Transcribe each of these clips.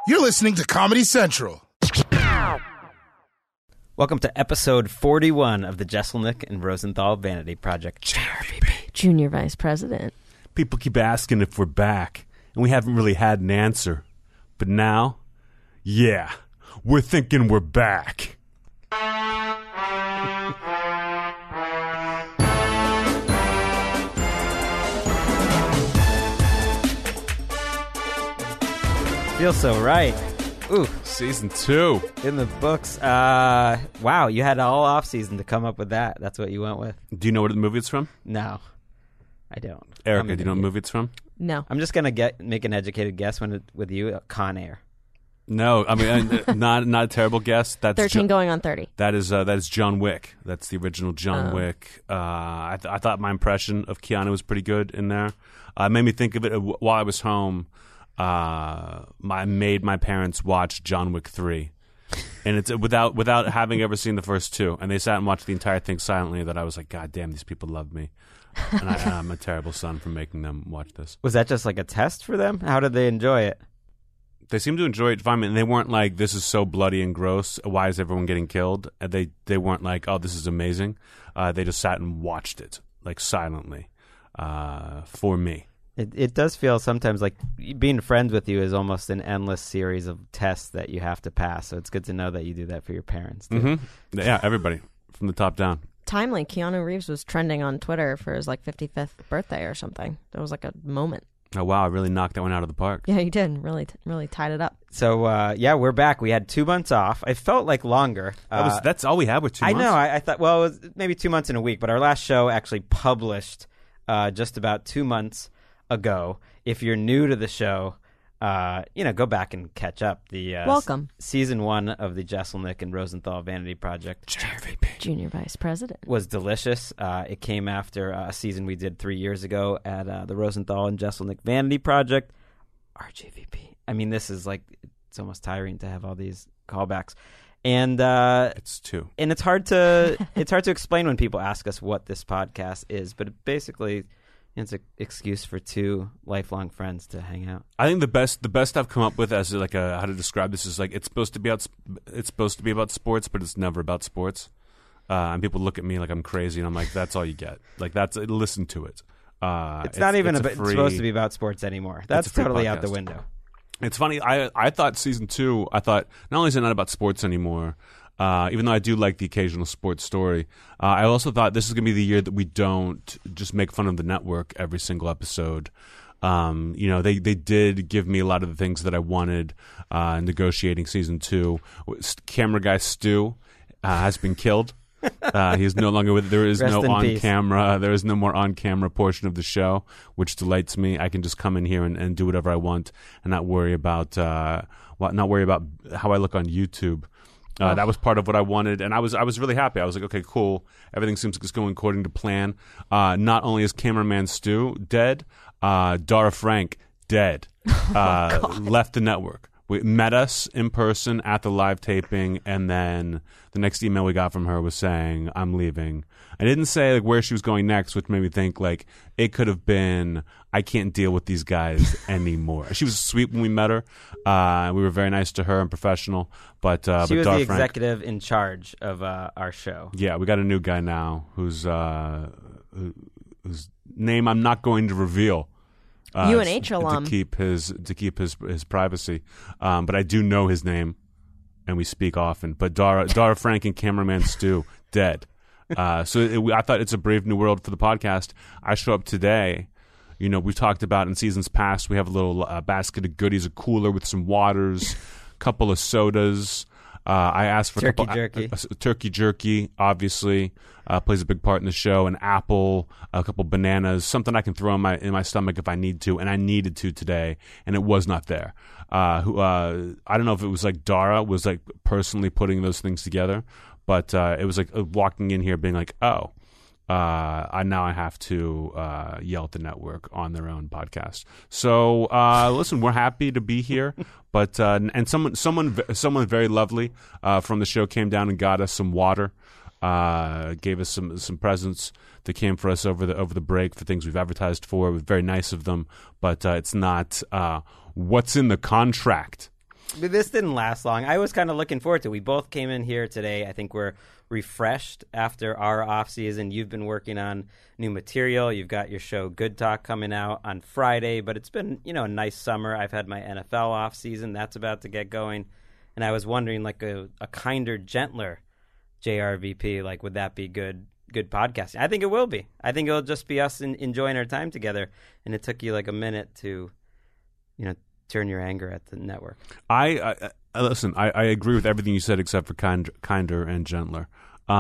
You're listening to Comedy Central. Welcome to episode 41 of the Jesselnick and Rosenthal Vanity Project. JRVP. Junior Vice President. People keep asking if we're back, and we haven't really had an answer. But now, yeah, we're thinking we're back. Feels so right. Ooh, Season 2. in the books. Wow, you had all off season to come up with that. That's what you went with. Do you know what movie it's from? No, I don't. Erica, do you know what movie it's from? No. I'm just gonna make an educated guess with you. Con Air. No, I mean, not a terrible guess. That's 13 going on 30. That is John Wick. That's the original John Wick. I thought my impression of Keanu was pretty good in there. It made me think of it while I was home. I made my parents watch John Wick 3, and it's without having ever seen the first two, and they sat and watched the entire thing silently. That I was like, God damn, these people love me, and I'm a terrible son for making them watch this. Was that just like a test for them? How did they enjoy it? They seemed to enjoy it fine, and they weren't like, this is so bloody and gross. Why is everyone getting killed? And they weren't like, oh, this is amazing. They just sat and watched it like silently for me. It does feel sometimes like being friends with you is almost an endless series of tests that you have to pass. So it's good to know that you do that for your parents, too. Mm-hmm. Yeah, everybody from the top down. Timely, Keanu Reeves was trending on Twitter for his 55th birthday or something. There was like a moment. Oh, wow, I really knocked that one out of the park. Yeah, you did. Really tied it up. So, yeah, we're back. We had 2 months off. It felt like longer. That's all we had with 2 months? I know. I thought, well, it was maybe 2 months and a week, but our last show actually published just about 2 months ago. If you're new to the show, go back and catch up. Welcome. Season 1 of the Jesselnick and Rosenthal Vanity Project, JRVP. Junior Vice President. was delicious. It came after a season we did 3 years ago at the Rosenthal and Jesselnick Vanity Project, RGVP. I mean, this is like, it's almost tiring to have all these callbacks. And It's 2. and it's hard to explain when people ask us what this podcast is, but basically it's an excuse for 2 lifelong friends to hang out. I think the best I've come up with as like how to describe this is like it's supposed to be about sports, but it's never about sports. And people look at me like I'm crazy, and I'm like, that's all you get. Like listen to it. It's not even it's supposed to be about sports anymore. That's totally out the window. It's funny. I thought season 2. I thought not only is it not about sports anymore, even though I do like the occasional sports story, I also thought this is going to be the year that we don't just make fun of the network every single episode. They did give me a lot of the things that I wanted negotiating season 2. Camera guy Stu has been killed. He's no longer with. There is no on camera. There is no more on camera portion of the show, which delights me. I can just come in here and do whatever I want and not worry about how I look on YouTube. That was part of what I wanted, and I was really happy. I was like, okay, cool. Everything seems like it's going according to plan. Not only is cameraman Stu dead, Dara Frank dead. Left the network. We met us in person at the live taping, and then the next email we got from her was saying, I'm leaving. I didn't say like where she was going next, which made me think like it could have been, I can't deal with these guys anymore. She was sweet when we met her. We were very nice to her and professional. But she was Dar the Frank, executive in charge of our show. Yeah, we got a new guy now whose name I'm not going to reveal. UNH alum. To keep his privacy, but I do know his name, and we speak often. But Dara Frank and cameraman Stu dead. I thought it's a brave new world for the podcast. I show up today. We've talked about in seasons past. We have a little basket of goodies, a cooler with some waters, a couple of sodas. I asked for turkey jerky, obviously, plays a big part in the show. An apple, a couple bananas, something I can throw in my stomach if I need to, and I needed to today, and it was not there. I don't know if it was like Dara was like personally putting those things together, but it was like walking in here being like, oh. I have to yell at the network on their own podcast. So listen, we're happy to be here, but and someone very lovely from the show came down and got us some water, gave us some presents that came for us over the break for things we've advertised for. It was very nice of them, but it's not what's in the contract. But this didn't last long. I was kind of looking forward to it. We both came in here today. I think we're refreshed after our off season. You've been working on new material. You've got your show Good Talk coming out on Friday, but it's been, a nice summer. I've had my NFL off season. That's about to get going. And I was wondering, like a kinder, gentler JRVP, like would that be good podcasting? I think it will be. I think it'll just be us enjoying our time together. And it took you like a minute to, turn your anger at the network. I listen. I agree with everything you said except for kinder and gentler.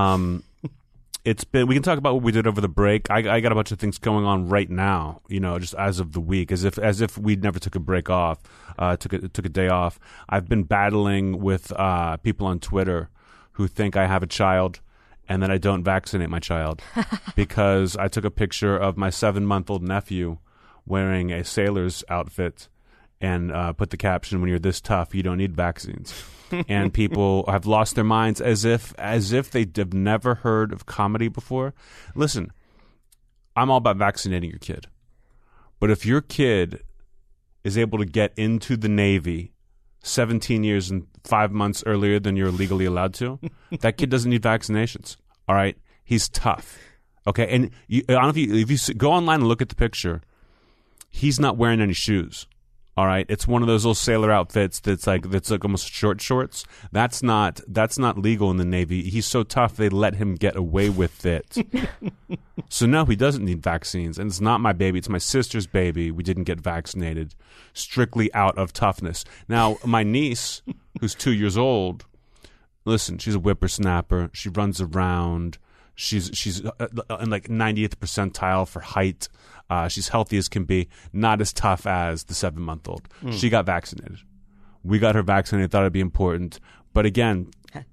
It's been. We can talk about what we did over the break. I got a bunch of things going on right now. Just as of the week, as if we never took a break off. Took a day off. I've been battling with people on Twitter who think I have a child and that I don't vaccinate my child because I took a picture of my 7-month-old nephew wearing a sailor's outfit and put the caption, "When you're this tough, you don't need vaccines." And people have lost their minds as if they've never heard of comedy before. Listen, I'm all about vaccinating your kid. But if your kid is able to get into the Navy 17 years and 5 months earlier than you're legally allowed to, that kid doesn't need vaccinations. All right? He's tough. Okay? And I don't know if you go online and look at the picture, he's not wearing any shoes. All right, it's one of those little sailor outfits that's like almost short shorts. That's not legal in the Navy. He's so tough they let him get away with it. So no, he doesn't need vaccines, and it's not my baby. It's my sister's baby. We didn't get vaccinated, strictly out of toughness. Now, my niece, who's 2 years old, listen, she's a whippersnapper. She runs around. She's in like 90th percentile for height. She's healthy as can be, not as tough as the 7-month-old. She got vaccinated. We got her vaccinated. Thought it'd be important, but again,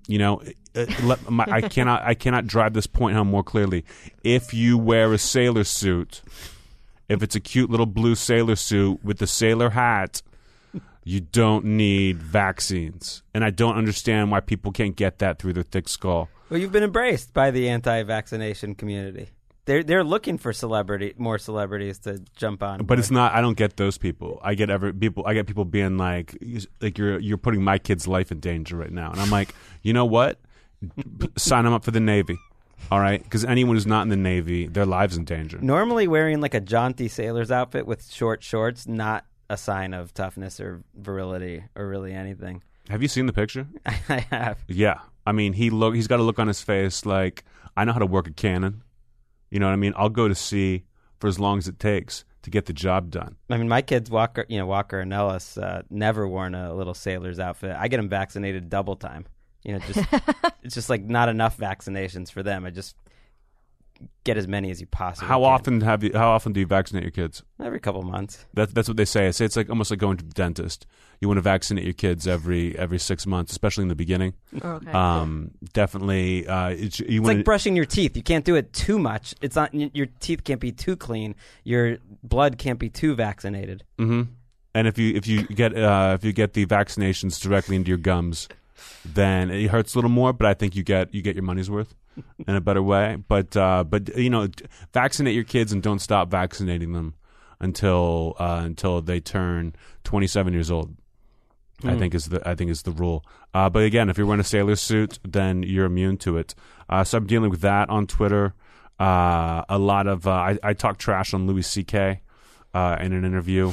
I cannot drive this point home more clearly. If you wear a sailor suit, if it's a cute little blue sailor suit with the sailor hat, you don't need vaccines. And I don't understand why people can't get that through their thick skull. Well, you've been embraced by the anti-vaccination community. They're looking for more celebrities to jump on. But it's not. I don't get those people. I get people being like you're putting my kid's life in danger right now, and I'm like, you know what? Sign them up for the Navy. All right, because anyone who's not in the Navy, their lives in danger. Normally, wearing like a jaunty sailor's outfit with short shorts, not a sign of toughness or virility or really anything. Have you seen the picture? I have. Yeah, I mean, he's got a look on his face like, I know how to work a cannon. You know what I mean? I'll go to sea for as long as it takes to get the job done. I mean, my kids, Walker and Ellis, never worn a little sailor's outfit. I get them vaccinated double time. It's just like not enough vaccinations for them. I just get as many as you possibly How can. How often do you vaccinate your kids? Every couple months. That's what they say. I say it's like almost like going to the dentist. You want to vaccinate your kids every 6 months, especially in the beginning. Okay. Definitely. It's like brushing your teeth. You can't do it too much. It's not. Your teeth can't be too clean. Your blood can't be too vaccinated. Mm-hmm. And if you get the vaccinations directly into your gums, then it hurts a little more. But I think you get your money's worth in a better way. But vaccinate your kids and don't stop vaccinating them until they turn 27 years old. I think is the rule. But again, if you're wearing a sailor suit, then you're immune to it. So I'm dealing with that on Twitter. A lot of I talk trash on Louis C.K. In an interview.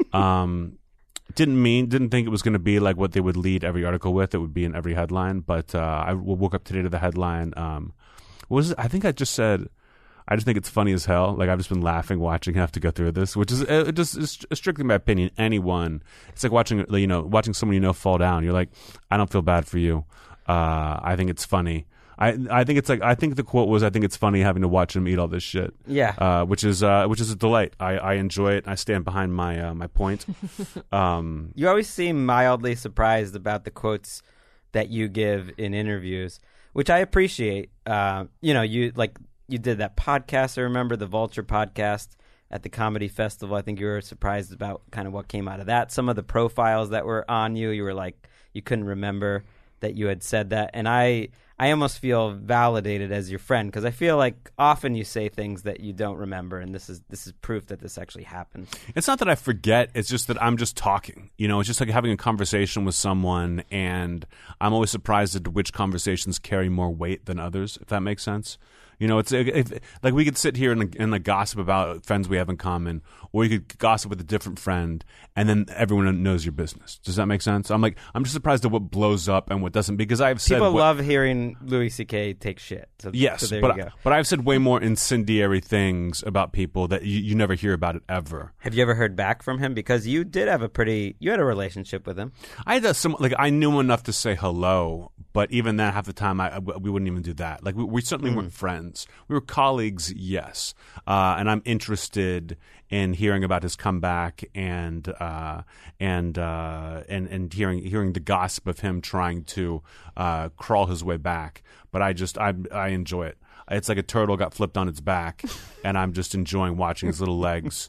Didn't think it was going to be like what they would lead every article with. It would be in every headline. But I woke up today to the headline. I think I just said, I just think it's funny as hell. Like, I've just been laughing watching have to go through this, which is just strictly my opinion. It's like watching someone fall down. You're like, I don't feel bad for you. I think it's funny. I think the quote was, I think it's funny having to watch him eat all this shit. Yeah. Which is a delight. I enjoy it. I stand behind my point. You always seem mildly surprised about the quotes that you give in interviews, which I appreciate. You did that podcast. I remember the Vulture podcast at the Comedy Festival. I think you were surprised about kind of what came out of that. Some of the profiles that were on you, you were like, you couldn't remember that you had said that. And I I almost feel validated as your friend because I feel like often you say things that you don't remember, and this is proof that this actually happened. It's not that I forget. It's just that I'm just talking. It's just like having a conversation with someone, and I'm always surprised at which conversations carry more weight than others, if that makes sense. It's like we could sit here and gossip about friends we have in common, or you could gossip with a different friend, and then everyone knows your business. Does that make sense? I'm just surprised at what blows up and what doesn't, because I've said people love hearing Louis C.K. take shit. So there you go. But I've said way more incendiary things about people that you never hear about it ever. Have you ever heard back from him? Because you did have you had a relationship with him. I had I knew him enough to say hello, but even then, half the time we wouldn't even do that. Like we certainly weren't friends. We were colleagues, yes, and I'm interested in hearing about his comeback and hearing the gossip of him trying to crawl his way back. But I enjoy it. It's like a turtle got flipped on its back, and I'm just enjoying watching his little legs,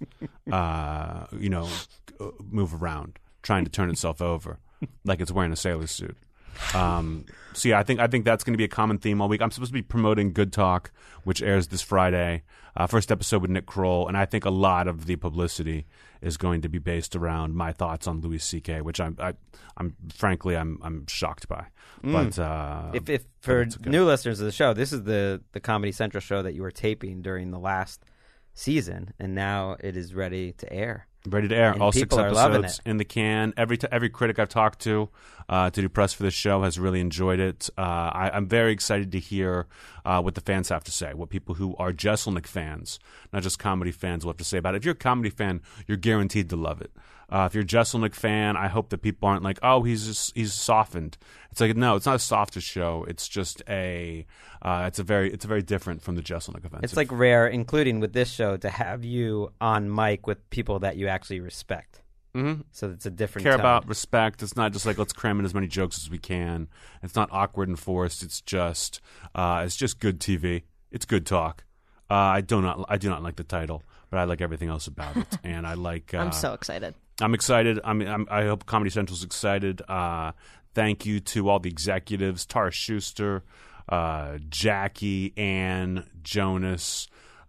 move around, trying to turn itself over like it's wearing a sailor suit. So yeah, I think that's going to be a common theme all week. I'm supposed to be promoting Good Talk, which airs this Friday. First episode with Nick Kroll, and I think a lot of the publicity is going to be based around my thoughts on Louis C.K., which I'm frankly shocked by. But if for new listeners of the show, this is the Comedy Central show that you were taping during the last season, and now it is ready to air. Ready to air. And all 6 people are loving episodes it. in the can. Every critic I've talked to do press for this show has really enjoyed it. I'm very excited to hear what the fans have to say, what people who are Jeselnik fans, not just comedy fans, will have to say about it. If you're a comedy fan, you're guaranteed to love it. If you're a Jeselnik fan, I hope that people aren't like, oh, he's softened. It's like, no, it's not a softer show. It's just it's very different from the Jeselnik event. It's like rare, including with this show, to have you on mic with people that you actually respect. Mm-hmm. So it's a different care tone. about respect. It's not just like let's cram in as many jokes as we can. It's not awkward and forced. It's just good TV. It's good talk. I do not like the title, but I like everything else about it, and I like. I'm so excited. I'm excited. I hope Comedy Central's excited. Thank you to all the executives: Tara Schuster, Jackie, Ann, Jonas,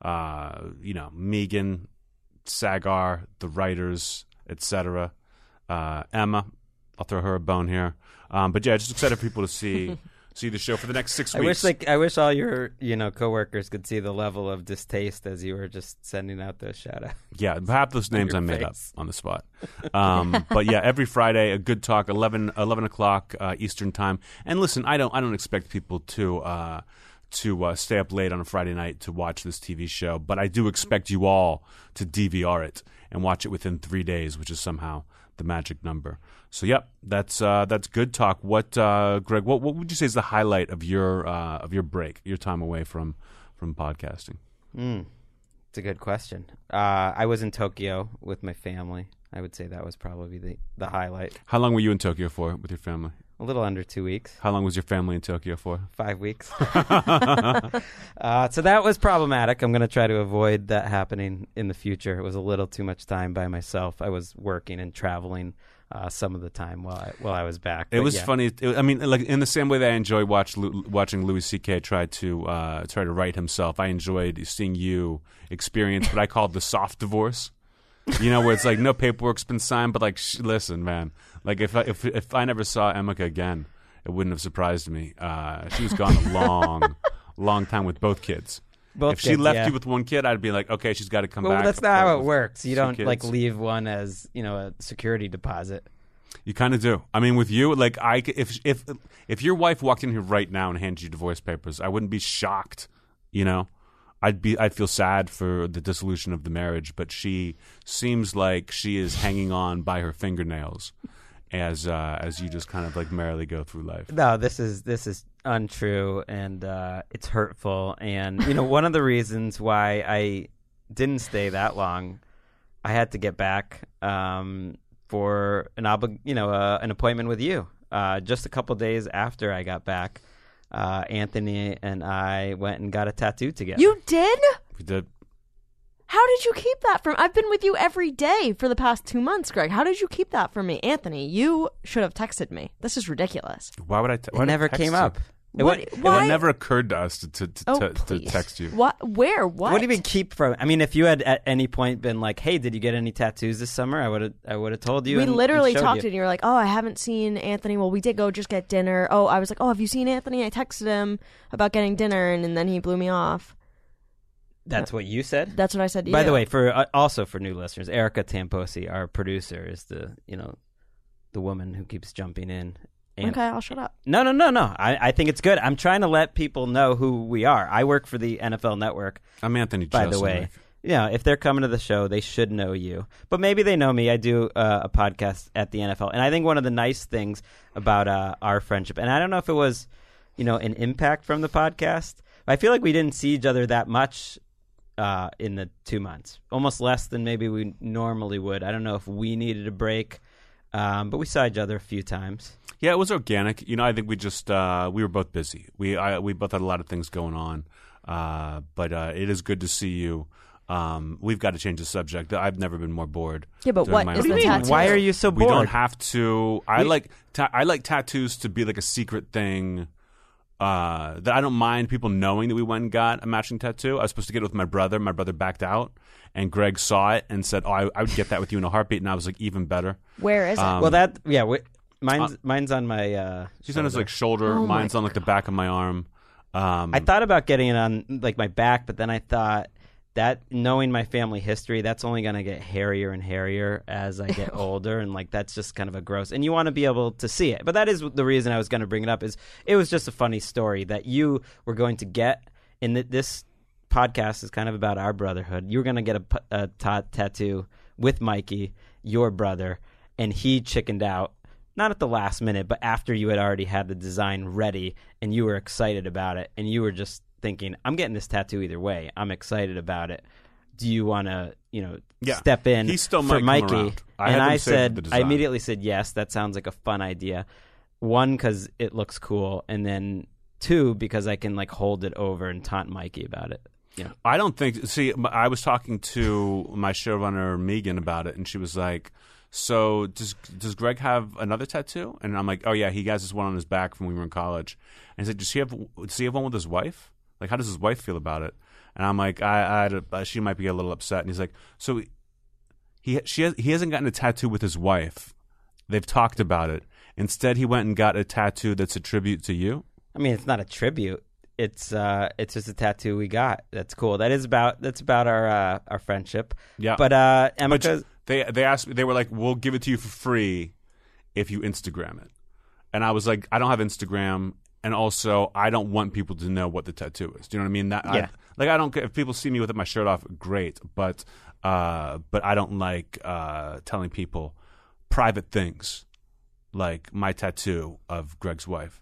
Megan, Sagar, the writers, etc. Emma, I'll throw her a bone here. But yeah, just excited for people to see the show for the next 6 weeks. I wish all your coworkers could see the level of distaste as you were just sending out those shout outs. Yeah, half those names I made up on the spot. But yeah, every Friday, a Good Talk, 11 o'clock Eastern time. And listen, I don't expect people to stay up late on a Friday night to watch this TV show, but I do expect you all to DVR it and watch it within 3 days, which is somehow the magic number. So, yep, that's Good Talk. What, Greg? What would you say is the highlight of your break, your time away from podcasting? It's a good question. I was in Tokyo with my family. I would say that was probably the highlight. How long were you in Tokyo for with your family? A little under 2 weeks. How long was your family in Tokyo for? 5 weeks. So that was problematic. I'm going to try to avoid that happening in the future. It was a little too much time by myself. I was working and traveling some of the time while I was back. It was funny. Like in the same way that I enjoy watching Louis C.K. try to write himself, I enjoyed seeing you experience what I called the soft divorce. Where it's like no paperwork's been signed, but like, listen, man. Like if I never saw Emeka again, it wouldn't have surprised me. She was gone a long time with both kids. If she left you with one kid, I'd be like, okay, she's got to come back. Well, that's not how it works. You don't kids. leave one as a security deposit. You kind of do. I mean, with you, like if your wife walked in here right now and handed you divorce papers, I wouldn't be shocked. I'd feel sad for the dissolution of the marriage, but she seems like she is hanging on by her fingernails as you just kind of like merrily go through life. No, this is untrue, and it's hurtful. And one of the reasons why I didn't stay that long, I had to get back for an appointment with you. Just a couple days after I got back. Anthony and I went and got a tattoo together. You did? We did. How did you keep that from? I've been with you every day for the past 2 months, Greg. How did you keep that from me? Anthony, you should have texted me. This is ridiculous. Why would I? It never came up. It never occurred to us to text you. What? Where? What? What do you mean keep from? I mean, if you had at any point been like, "Hey, did you get any tattoos this summer?" I would have told you. We literally and talked, you. and you were like, "Oh, I haven't seen Anthony." Well, we did go just get dinner. Oh, I was like, "Oh, have you seen Anthony?" I texted him about getting dinner, and then he blew me off. That's what you said. That's what I said to you. By the way, also for new listeners, Erica Tamposi, our producer, is the woman who keeps jumping in. Okay, I'll shut up. No. I think it's good. I'm trying to let people know who we are. I work for the NFL Network. I'm Anthony. By the way, if they're coming to the show, they should know you. But maybe they know me. I do a podcast at the NFL, and I think one of the nice things about our friendship, and I don't know if it was, an impact from the podcast. I feel like we didn't see each other that much in the 2 months, almost less than maybe we normally would. I don't know if we needed a break, but we saw each other a few times. Yeah, it was organic. I think we just we were both busy. We both had a lot of things going on, but it is good to see you. We've got to change the subject. I've never been more bored. Yeah, but what is the tattoo? Why are you so bored? We don't have to. I like tattoos to be like a secret thing. That I don't mind people knowing that we went and got a matching tattoo. I was supposed to get it with my brother. My brother backed out, and Greg saw it and said, "Oh, I would get that with you in a heartbeat." And I was like, "Even better." Where is it? Mine's on my. He's on his shoulder. Oh mine's on the back of my arm. I thought about getting it on my back, but then I thought that knowing my family history, that's only going to get hairier and hairier as I get older, and that's just kind of a gross. And you want to be able to see it, but that is the reason I was going to bring it up. Is it was just a funny story that you were going to get, and this podcast is kind of about our brotherhood. You were going to get a tattoo with Mikey, your brother, and he chickened out. Not at the last minute, but after you had already had the design ready and you were excited about it, and you were just thinking, I'm getting this tattoo either way. I'm excited about it. Do you want to, step in he still for might Mikey? And I immediately said, yes, that sounds like a fun idea. One, because it looks cool, and then two, because I can hold it over and taunt Mikey about it. Yeah. I don't think. See, I was talking to my showrunner Megan about it, and she was like, "So does Greg have another tattoo?" And I'm like, "Oh yeah, he has this one on his back from when we were in college." And he said, "Does he have one with his wife? Like, how does his wife feel about it?" And I'm like, she might be a little upset." And he's like, "So he hasn't gotten a tattoo with his wife. They've talked about it. Instead, he went and got a tattoo that's a tribute to you." I mean, it's not a tribute. It's just a tattoo we got. That's cool. That's about our friendship. Yeah. But Emma, they asked me, they were like, "We'll give it to you for free if you Instagram it." And I was like, "I don't have Instagram, and also I don't want people to know what the tattoo is." Do you know what I mean? I don't care if people see me with my shirt off. Great, but I don't like telling people private things, like my tattoo of Greg's wife.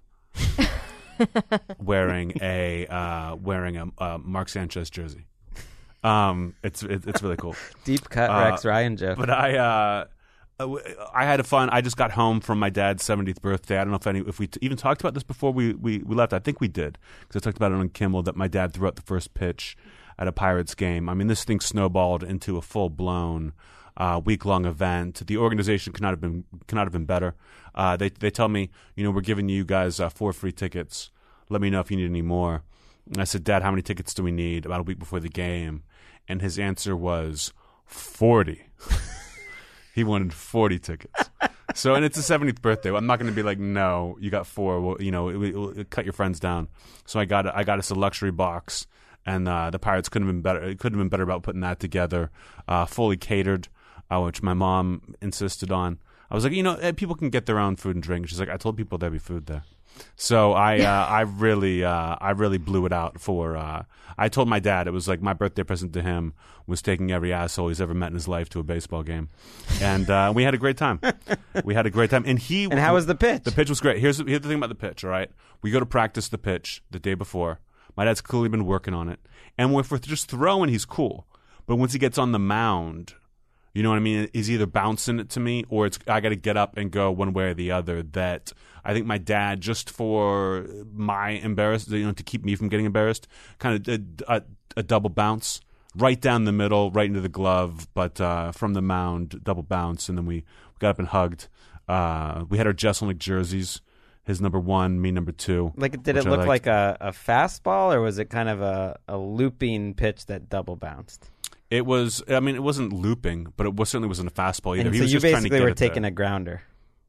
wearing a Mark Sanchez jersey. It's really cool. Deep cut Rex Ryan joke. But I had fun. I just got home from my dad's 70th birthday. I don't know if we even talked about this before we left. I think we did, because I talked about it on Kimmel that my dad threw out the first pitch at a Pirates game. I mean, this thing snowballed into a full blown week-long event. The organization could not have been better. They tell me, we're giving you guys 4 free tickets. Let me know if you need any more. And I said, "Dad, how many tickets do we need?" About a week before the game, and his answer was 40. He wanted 40 tickets. So, and it's his 70th birthday. I'm not going to be like, "No, you got 4." Well, it'll cut your friends down. So I got us a luxury box, and the Pirates couldn't have been better. It couldn't have been better about putting that together, fully catered, which my mom insisted on. I was like, people can get their own food and drink. She's like, "I told people there'd be food there." So I really blew it out for. I told my dad it was like my birthday present to him was taking every asshole he's ever met in his life to a baseball game, and we had a great time. And how was the pitch? The pitch was great. Here's the thing about the pitch. All right, we go to practice the pitch the day before. My dad's clearly been working on it, and if we're just throwing, he's cool. But once he gets on the mound, you know what I mean? He's either bouncing it to me or I got to get up and go one way or the other. That I think my dad, just for my embarrassment, to keep me from getting embarrassed, kind of did a double bounce right down the middle, right into the glove, but from the mound, double bounce, and then we got up and hugged. We had our Jesselnick jerseys his number 1, me number 2. Like, did it which I look liked. like a fastball, or was it kind of a looping pitch that double bounced? It was. I mean, it wasn't looping, but it certainly wasn't a fastball either. And He so was you just trying to basically get were it there. taking a grounder.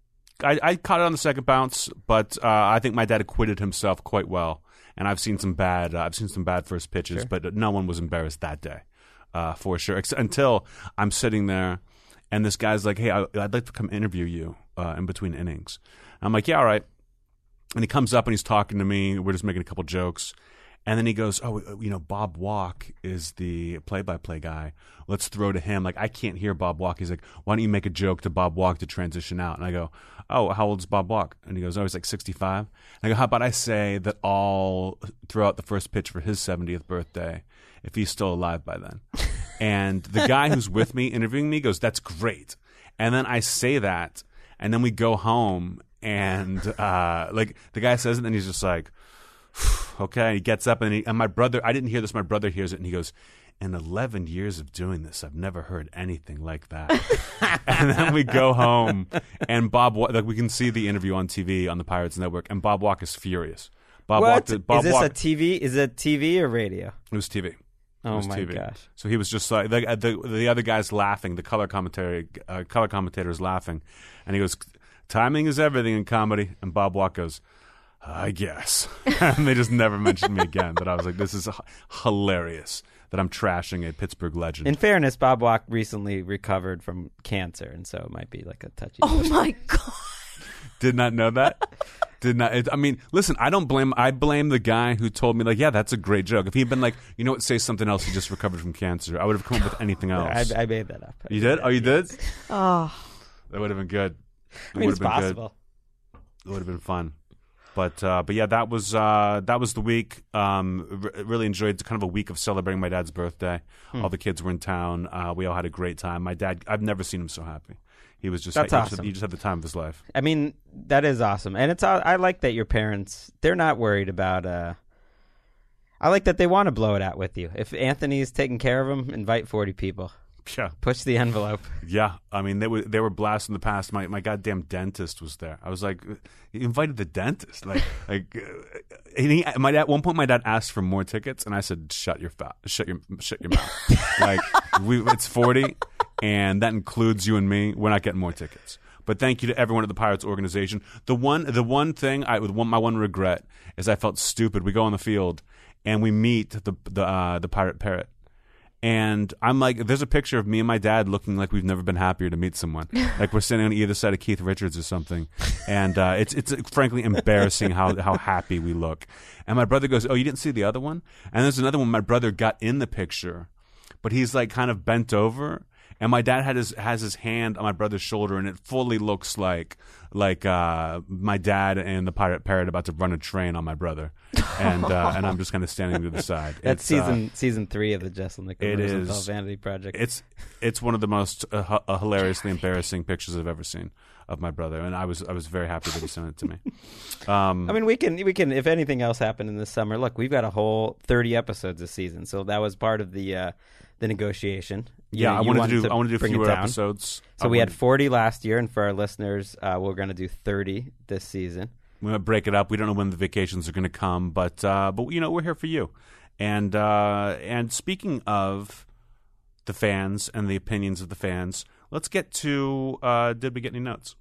I caught it on the second bounce, but I think my dad acquitted himself quite well. And I've seen some bad first pitches, Sure. but no one was embarrassed that day, for sure. Until I'm sitting there, and this guy's like, "Hey, I'd like to come interview you in between innings." And I'm like, "Yeah, all right." And he comes up and he's talking to me. We're just making a couple jokes. And then he goes, "Oh, Bob Walk is the play-by-play guy. Let's throw to him." Like, I can't hear Bob Walk. He's like, "Why don't you make a joke to Bob Walk to transition out?" And I go, "Oh, how old is Bob Walk?" And he goes, "Oh, he's like 65. And I go, "How about I say that I'll throw out the first pitch for his 70th birthday if he's still alive by then?" And the guy who's with me interviewing me goes, "That's great." And then I say that, and then we go home, and like the guy says it, and he's just like, okay. He gets up, and my brother, I didn't hear this, my brother hears it, and he goes, "In 11 years of doing this, I've never heard anything like that." And then we go home, and like we can see the interview on TV on the Pirates Network, and Bob Walk is furious. What? Is this a TV? Is it TV or radio? It was TV. Oh was my TV. gosh! So he was just like the other guy's laughing. The color commentator is laughing, and he goes, "Timing is everything in comedy." And Bob Walk goes, "I guess." And they just never mentioned me again. But I was like, this is hilarious that I'm trashing a Pittsburgh legend. In fairness, Bob Walk recently recovered from cancer, and so it might be like a touchy. Oh my god! Did not know that. Did not. I mean, listen. I blame the guy who told me, like, yeah, that's a great joke. If he'd been like, you know what, say something else. He just recovered from cancer. I would have come up with anything else. I made that up. You did? Oh, you did? Oh, That would have been good. I mean, it's possible. It would have been fun. But yeah, that was the week. Really enjoyed kind of a week of celebrating my dad's birthday. All the kids were in town. We all had a great time. My dad, I've never seen him so happy. He was just awesome. He just had the time of his life. I mean, that is awesome, and I like that your parents, they're not worried about. I like that they want to blow it out with you. If Anthony's taking care of him, invite 40 people. Yeah, push the envelope. Yeah, I mean they were blessed in the past. My goddamn dentist was there. I was like, he invited the dentist. My dad. At one point, my dad asked for more tickets, and I said, shut your mouth. Like it's 40, and that includes you and me. We're not getting more tickets. But thank you to everyone at the Pirates organization. The one thing my one regret is I felt stupid. We go on the field and we meet the Pirate Parrot. And I'm like, there's a picture of me and my dad looking like we've never been happier to meet someone. Like we're sitting on either side of Keith Richards or something. And it's frankly embarrassing how happy we look. And my brother goes, "Oh, you didn't see the other one?" And there's another one. My brother got in the picture, but he's like kind of bent over. And my dad has his hand on my brother's shoulder, and it fully looks like my dad and the Pirate Parrot about to run a train on my brother, and I'm just kind of standing to the side. That's season 3 of the Jesselnick and Rosenthal Vanity Project. It's one of the most hilariously embarrassing pictures I've ever seen of my brother, and I was very happy that he sent it to me. I mean, we can if anything else happened in the summer. Look, we've got a whole 30 episodes this season, so that was part of the negotiation. I wanted to do fewer episodes. So we had 40 last year, and for our listeners, we're going to do 30 this season. We're going to break it up. We don't know when the vacations are going to come, but we're here for you. And speaking of the fans and the opinions of the fans, let's get to did we get any notes?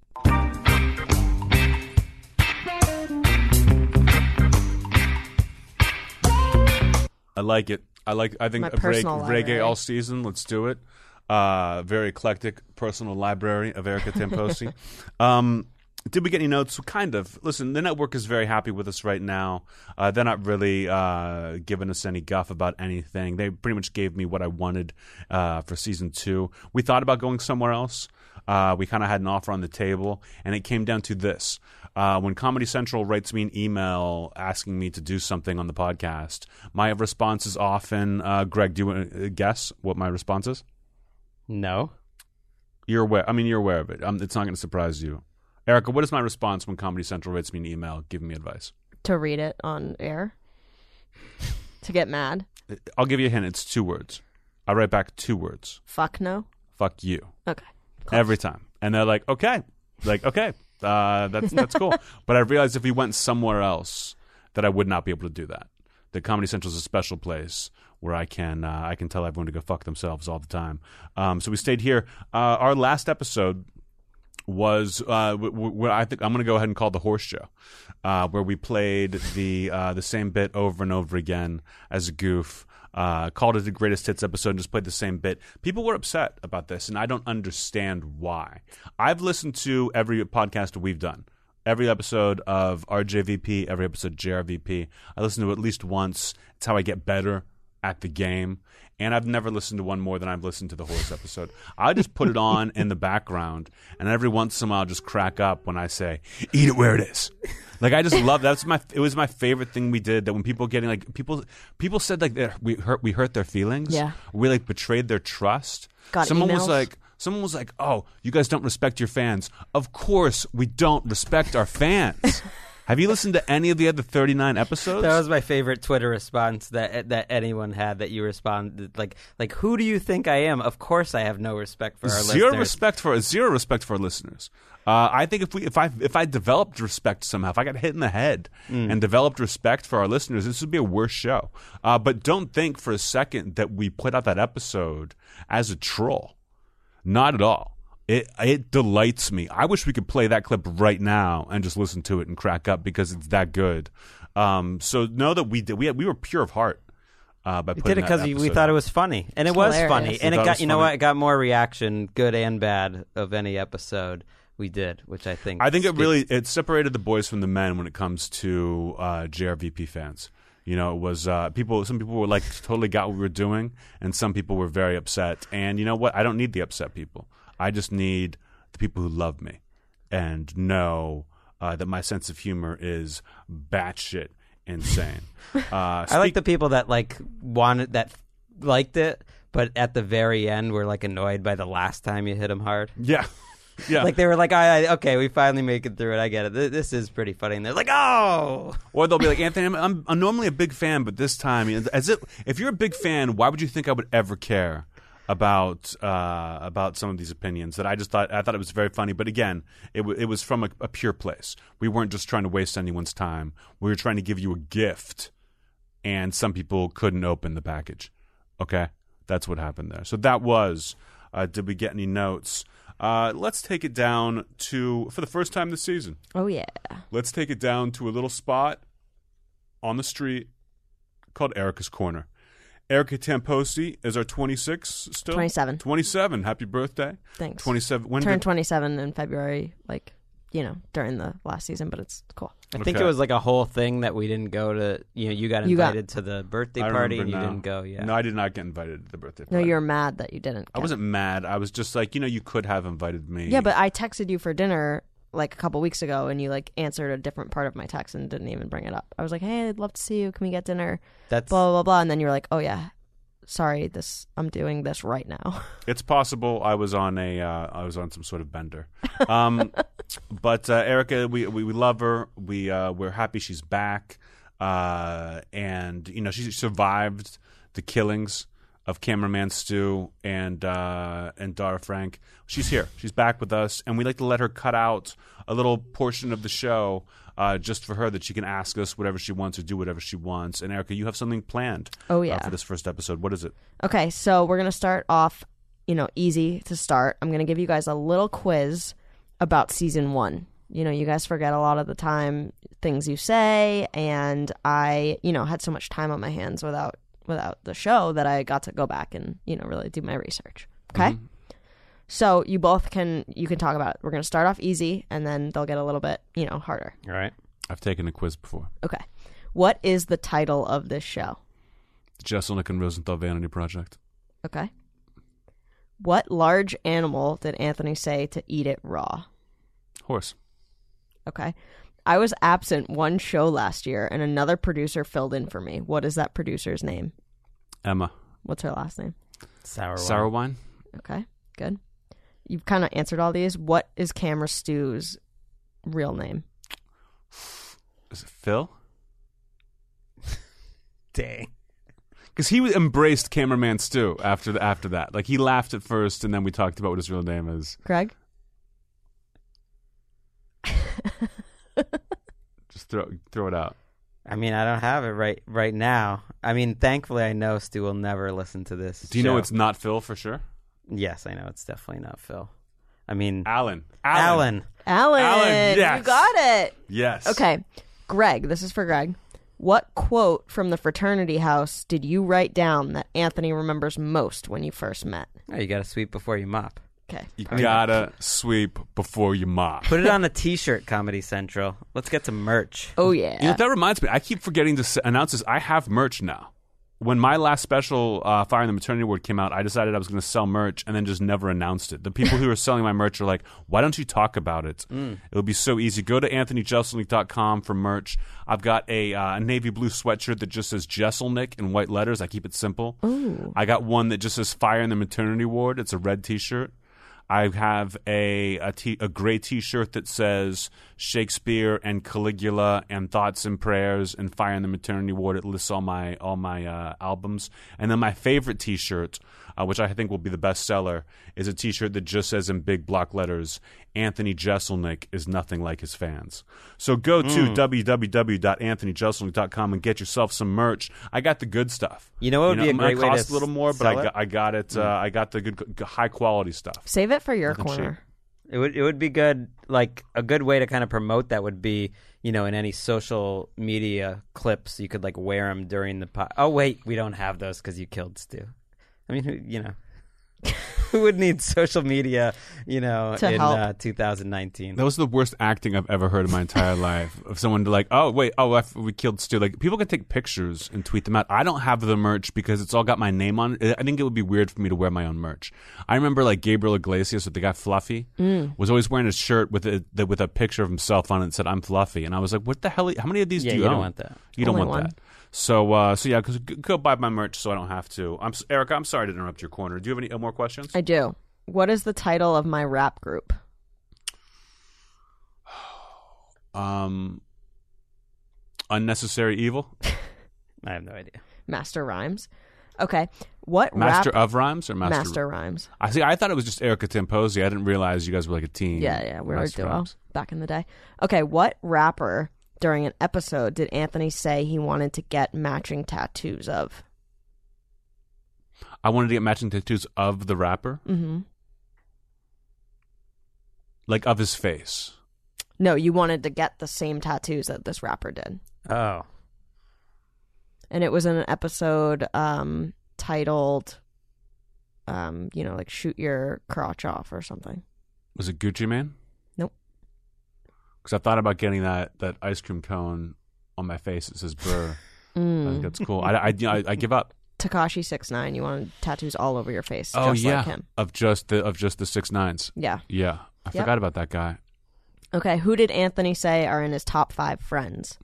I like it. I think My personal reggae library. all season. Let's do it. Very eclectic personal library of Erica Tamposi. Did we get any notes? Kind of. Listen, the network is very happy with us right now. They're not really giving us any guff about anything. They pretty much gave me what I wanted for season 2. We thought about going somewhere else. We kind of had an offer on the table, and it came down to this. When Comedy Central writes me an email asking me to do something on the podcast, my response is often, Greg, do you want to guess what my response is? No. You're aware. I mean, you're aware of it. It's not going to surprise you. Erica, what is my response when Comedy Central writes me an email giving me advice? To read it on air? To get mad? I'll give you a hint. It's 2 words. I write back 2 words. Fuck no? Fuck you. Okay. Close. Every time. And they're like, okay. Like, okay. That's cool. But I realized if we went somewhere else, that I would not be able to do that. That Comedy Central is a special place where I can tell everyone to go fuck themselves all the time. So we stayed here. Our last episode was what I think I'm going to go ahead and call the horse show, where we played the same bit over and over again as a goof. Called it the greatest hits episode and just played the same bit. People were upset about this, and I don't understand why. I've listened to every podcast we've done. Every episode of RJVP, every episode of JRVP. I listen to it at least once. It's how I get better at the game. And I've never listened to one more than I've listened to the horse episode. I just put it on in the background, and every once in a while I'll just crack up when I say, "Eat it where it is." Like, I just love that. It was my favorite thing we did. That when people getting like people said like we hurt their feelings. Yeah. We like betrayed their trust. Got Someone emails. was like, "Oh, you guys don't respect your fans." Of course, we don't respect our fans. Have you listened to any of the other 39 episodes? That was my favorite Twitter response that anyone had. That you responded like, "Who do you think I am?" Of course, I have no respect for our Zero listeners. zero respect for our listeners. I think if I developed respect somehow, if I got hit in the head and developed respect for our listeners, this would be a worse show. But don't think for a second that we put out that episode as a troll. Not at all. It delights me. I wish we could play that clip right now and just listen to it and crack up because it's that good. So know that we were pure of heart. By We putting did it that because we episode thought it out. was funny, and it It's was hilarious. funny, and We it thought got it was funny. it got more reaction, good and bad, of any episode we did, which I think it separated the boys from the men when it comes to JRVP fans. You know, it was some people were like totally got what we were doing, and some people were very upset. And you know what? I don't need the upset people. I just need the people who love me and know that my sense of humor is batshit insane. I like the people that liked it, but at the very end were like annoyed by the last time you hit them hard. Yeah. Yeah. Like they were like, okay, we finally make it through it. I get it. This is pretty funny. And they're like, oh. Or they'll be like, Anthony, I'm normally a big fan, but this time, if you're a big fan, why would you think I would ever care about some of these opinions? That I thought it was very funny. But again, it was from a pure place. We weren't just trying to waste anyone's time. We were trying to give you a gift, and some people couldn't open the package. Okay, that's what happened there. So that was. Did we get any notes? Let's take it down to, for the first time this season, Oh yeah. let's take it down to a little spot on the street called Erica's Corner. Erica Tamposi is our 26 still? 27. 27. Happy birthday. Thanks. 27. When Turned did, 27 in February, during the last season, but it's cool. I think Okay. it was like a whole thing that we didn't go to. You got You got- invited to the birthday I party, and remember you now. didn't go. Yeah. No, I did not get invited to the birthday No, party. you're mad that you didn't. I wasn't mad. I was just like, you could have invited me. Yeah, but I texted you for dinner like a couple weeks ago, and you like answered a different part of my text and didn't even bring it up. I was like, "Hey, I'd love to see you. Can we get dinner?" That's Blah blah blah, and then you were like, "Oh yeah, sorry, I'm doing this right now." It's possible I was on some sort of bender. But Erica, we love her. We're happy she's back. And she survived the killings of cameraman Stu and Dara Frank. She's here. She's back with us, and we like to let her cut out a little portion of the show just for her, that she can ask us whatever she wants or do whatever she wants. And Erica, you have something planned. Oh, yeah. For this first episode. What is it? Okay, so we're gonna start off, easy to start. I'm gonna give you guys a little quiz about season 1. You guys forget a lot of the time things you say, and I, had so much time on my hands without the show that I got to go back and, really do my research. Okay? Mm-hmm. So you both you can talk about it. We're going to start off easy, and then they'll get a little bit, harder. all right. I've taken a quiz before. Okay. What is the title of this show? The Jesselnick and Rosenthal Vanity Project. Okay. What large animal did Anthony say to eat it raw? Horse. Okay. I was absent one show last year, and another producer filled in for me. What is that producer's name? Emma. What's her last name? Sour wine. Okay, good. You've kind of answered all these. What is Camera Stew's real name? Is it Phil? Dang. Because he embraced cameraman Stu after that. Like, he laughed at first, and then we talked about what his real name is. Craig? Throw it out. I mean, I don't have it right now. I mean, thankfully, I know Stu will never listen to this. Do you know it's not Phil for sure? Yes, I know it's definitely not Phil. I mean, Alan. Alan, yes. you got it. Yes. Okay, Greg, this is for Greg. What quote from the fraternity house did you write down that Anthony remembers most when you first met? Oh, you got to sweep before you mop. Okay. You gotta sweep before you mop. Put it on a T-shirt, Comedy Central. Let's get some merch. Oh, yeah. You know, that reminds me. I keep forgetting to announce this. I have merch now. When my last special, Firing the Maternity Ward, came out, I decided I was going to sell merch and then just never announced it. The people who are selling my merch are like, why don't you talk about it? It would be so easy. Go to AnthonyJeselnik.com for merch. I've got a navy blue sweatshirt that just says Jeselnik in white letters. I keep it simple. Ooh. I got one that just says Fire in the Maternity Ward. It's a red T-shirt. I have a gray T-shirt that says Shakespeare and Caligula and Thoughts and Prayers and Fire in the Maternity Ward. It lists all my albums. And then my favorite T-shirt, which I think will be the best seller, is a T-shirt that just says in big block letters, Anthony Jeselnik is nothing like his fans. So go to www.anthonyjeselnik.com and get yourself some merch. I got the good stuff. You know what would be a great way to cost a little more, sell but it? I got it. I got the good high quality stuff. Save it for your Nothing corner. It would be good. Like a good way to kind of promote that would be, in any social media clips, you could like wear them during the Oh wait, we don't have those because you killed Stu. I mean, who would need social media, in help. 2019? That was the worst acting I've ever heard in my entire life. Of someone like, we killed Stu. Like, people can take pictures and tweet them out. I don't have the merch because it's all got my name on it. I think it would be weird for me to wear my own merch. I remember like Gabriel Iglesias, with the guy Fluffy, was always wearing a shirt with a picture of himself on it that said, I'm Fluffy. And I was like, what the hell? How many of these do you you own? don't want that. You don't Only want one. that. So yeah, because go buy my merch so I don't have to. Erica, I'm sorry to interrupt your corner. Do you have any more questions? I do. What is the title of my rap group? Unnecessary Evil? I have no idea. Master Rhymes. Okay. What Master rap? of Rhymes or Master? Master Rhymes. I thought it was just Erica Tamposi. I didn't realize you guys were like a team. Yeah, we were a Master duo Rhymes. back in the day. Okay, what rapper during an episode did Anthony say he wanted to get matching tattoos of? I wanted to get matching tattoos of the rapper. Mm-hmm. Like of his face. No, you wanted to get the same tattoos that this rapper did. Oh. And it was in an episode titled, like Shoot Your Crotch Off or something. Was it Gucci Mane? Nope. Because I thought about getting that ice cream cone on my face that says Burr. I think that's cool. I give up. Tekashi 6ix9ine. You wanted tattoos all over your face, Oh just yeah, like him. of just the 6ix9ines. Yeah. Yeah, I Yep. forgot about that guy. Okay, who did Anthony say are in his top 5 friends?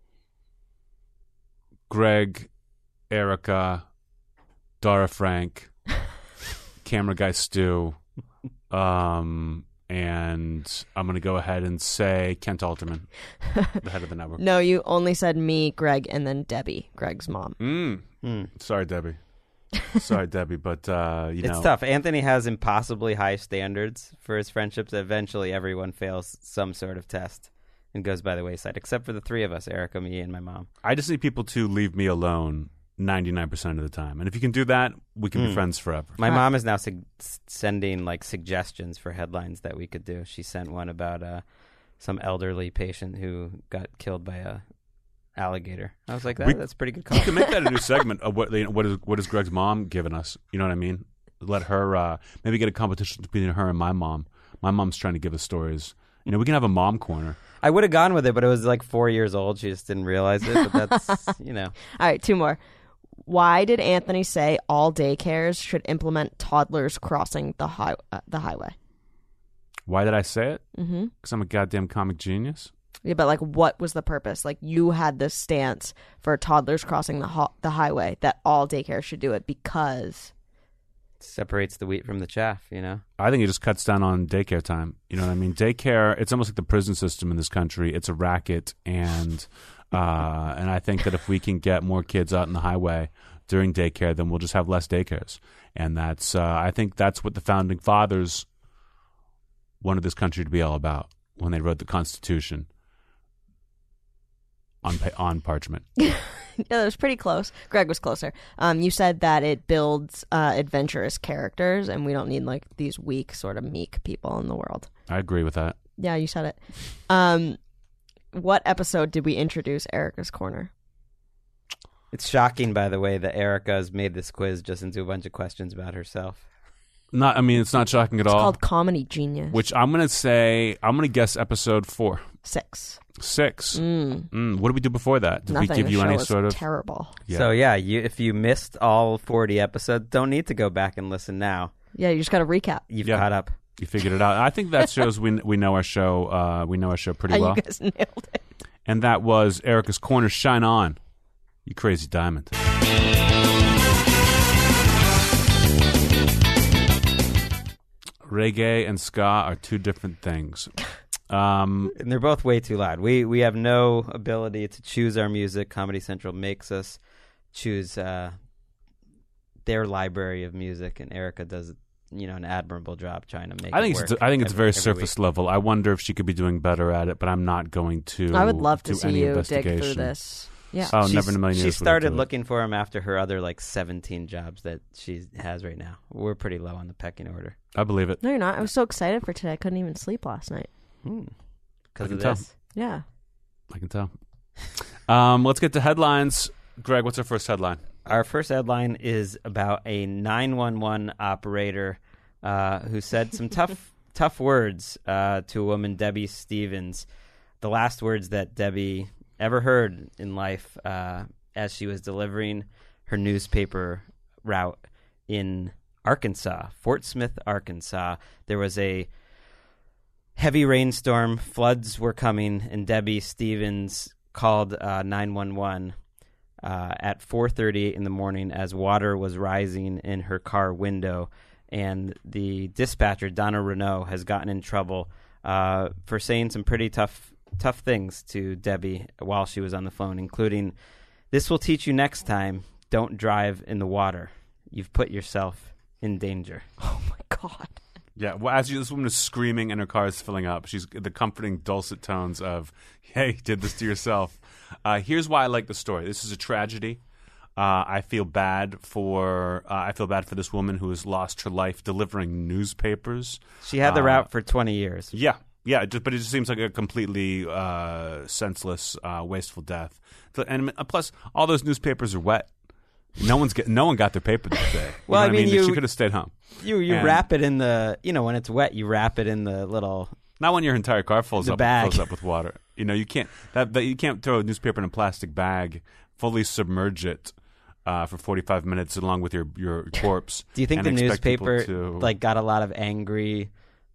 Greg, Erica, Dara Frank, camera guy Stu, and I'm going to go ahead and say Kent Alterman, the head of the network. No, you only said me, Greg, and then Debbie, Greg's mom. Sorry, Debbie. Sorry, Debbie, but It's tough. Anthony has impossibly high standards for his friendships. Eventually, everyone fails some sort of test and goes by the wayside, except for the three of us, Erica, me, and my mom. I just need people to leave me alone 99% of the time. And if you can do that, we can be friends forever. My mom is now sending like suggestions for headlines that we could do. She sent one about some elderly patient who got killed by a alligator. I was like, that's a pretty good call. We can make that a new segment of what is Greg's mom giving us. You know what I mean? Let her maybe get a competition between her and my mom. My mom's trying to give us stories. We can have a mom corner. I would have gone with it, but it was like 4 years old. She just didn't realize it. But that's, All right, 2 more. Why did Anthony say all daycares should implement toddlers crossing the highway? Why did I say it? Mm-hmm. Because I'm a goddamn comic genius. Yeah, but like, what was the purpose? Like, you had this stance for toddlers crossing the highway that all daycares should do it because separates the wheat from the chaff, I think it just cuts down on daycare time. You know what I mean? Daycare, it's almost like the prison system in this country. It's a racket, and I think that if we can get more kids out on the highway during daycare, then we'll just have less daycares. And that's I think that's what the founding fathers wanted this country to be all about when they wrote the Constitution. on parchment. Yeah, that was pretty close. Greg was closer. You said that it builds adventurous characters, and we don't need like these weak, sort of meek people in the world. I agree with that. Yeah, you said it. What episode did we introduce Erica's Corner? It's shocking, by the way, that Erica has made this quiz just into a bunch of questions about herself. It's not shocking at It's all. called Comedy Genius. Which I'm going to guess episode 4. 6. 6. What did we do before that? Did Nothing. we give you The show any was sort of... terrible. Yeah. So yeah, if you missed all 40 episodes, don't need to go back and listen now. Yeah, you just got to recap. You've Yeah. caught up. You figured it out. I think that shows we know our show. We know our show pretty well. You guys nailed it. And that was Erica's Corner. Shine on, you crazy diamond. Reggae and ska are two different things. And they're both way too loud. We have no ability to choose our music. Comedy Central makes us choose their library of music, and Erica does an admirable job trying to make I think it work. I think it's very every surface week. level. I wonder if she could be doing better at it, but I'm not going to. I would love to do see any you dig investigation. through this. Yeah. Oh, never in a million years. She would I started do it. looking for him after her other 17 jobs that she has right now. We're pretty low on the pecking order. I believe it. No, you're not. I was so excited for today. I couldn't even sleep last night. Because I of can tell. this. Yeah. I can tell. Let's get to headlines. Greg, what's our first headline? Our first headline is about a 911 operator who said some tough words to a woman, Debbie Stevens. The last words that Debbie ever heard in life as she was delivering her newspaper route in Arkansas, Fort Smith, Arkansas. There was a heavy rainstorm, floods were coming, and Debbie Stevens called 911 at 4:38 in the morning as water was rising in her car window. And the dispatcher, Donna Renault, has gotten in trouble for saying some pretty tough things to Debbie while she was on the phone, including, "This will teach you next time, don't drive in the water. You've put yourself in danger." Oh, my God. Yeah, well, as this woman is screaming and her car is filling up, she's the comforting, dulcet tones of, "Hey, you did this to yourself." Here's why I like the story. This is a tragedy. I feel bad for this woman who has lost her life delivering newspapers. She had the route for 20 years. Yeah, but it just seems like a completely senseless, wasteful death. And plus, all those newspapers are wet. No one got their paper that day. Well, You know what I mean, she could have stayed home. You wrap it in the when it's wet, you wrap it in the little. Not when your entire car fills up with water. You can't you can't throw a newspaper in a plastic bag, fully submerge it for 45 minutes along with your corpse. Do you think the and expect people newspaper got a lot of angry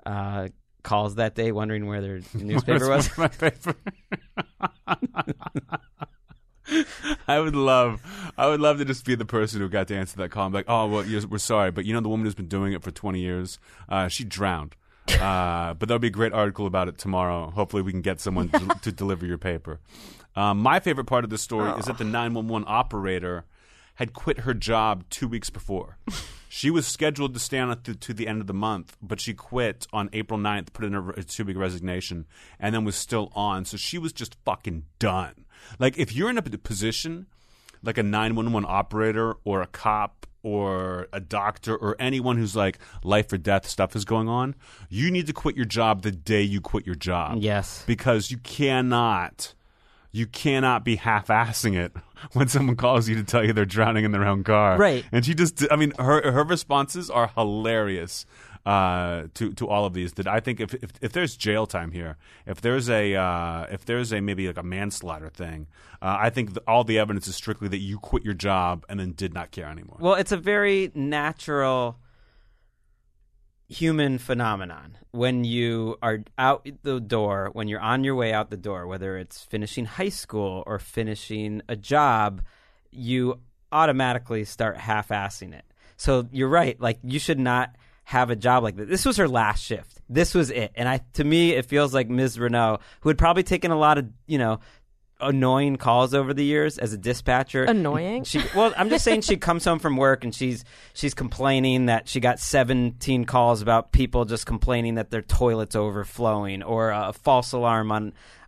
calls that day, wondering where their newspaper was? My paper. I would love to just be the person who got to answer that call. I'm like, "Oh, well, we're sorry, but the woman who's been doing it for 20 years, she drowned. But there'll be a great article about it tomorrow. Hopefully we can get someone to deliver your paper." My favorite part of the story is that the 911 operator had quit her job 2 weeks before. She was scheduled to stay on to the end of the month, but she quit on April 9th, put in a 2-week resignation, and then was still on. So she was just fucking done. Like, if you're in a position like a 911 operator or a cop or a doctor or anyone who's like life or death stuff is going on, you need to quit your job the day you quit your job. Yes. Because you cannot be half-assing it when someone calls you to tell you they're drowning in their own car. Right. And she just, her responses are hilarious to all of these. That I think if there's jail time here, if there's a maybe like a manslaughter thing, I think all the evidence is strictly that you quit your job and then did not care anymore. Well, it's a very natural human phenomenon. When you are out the door, when you're on your way out the door, whether it's finishing high school or finishing a job, you automatically start half-assing it. So you're right. Like, you should not have a job like this. This was her last shift. This was it. And to me, it feels like Ms. Renault, who had probably taken a lot of, annoying calls over the years as a dispatcher. Annoying? I'm just saying she comes home from work and she's complaining that she got 17 calls about people just complaining that their toilet's overflowing, or a false alarm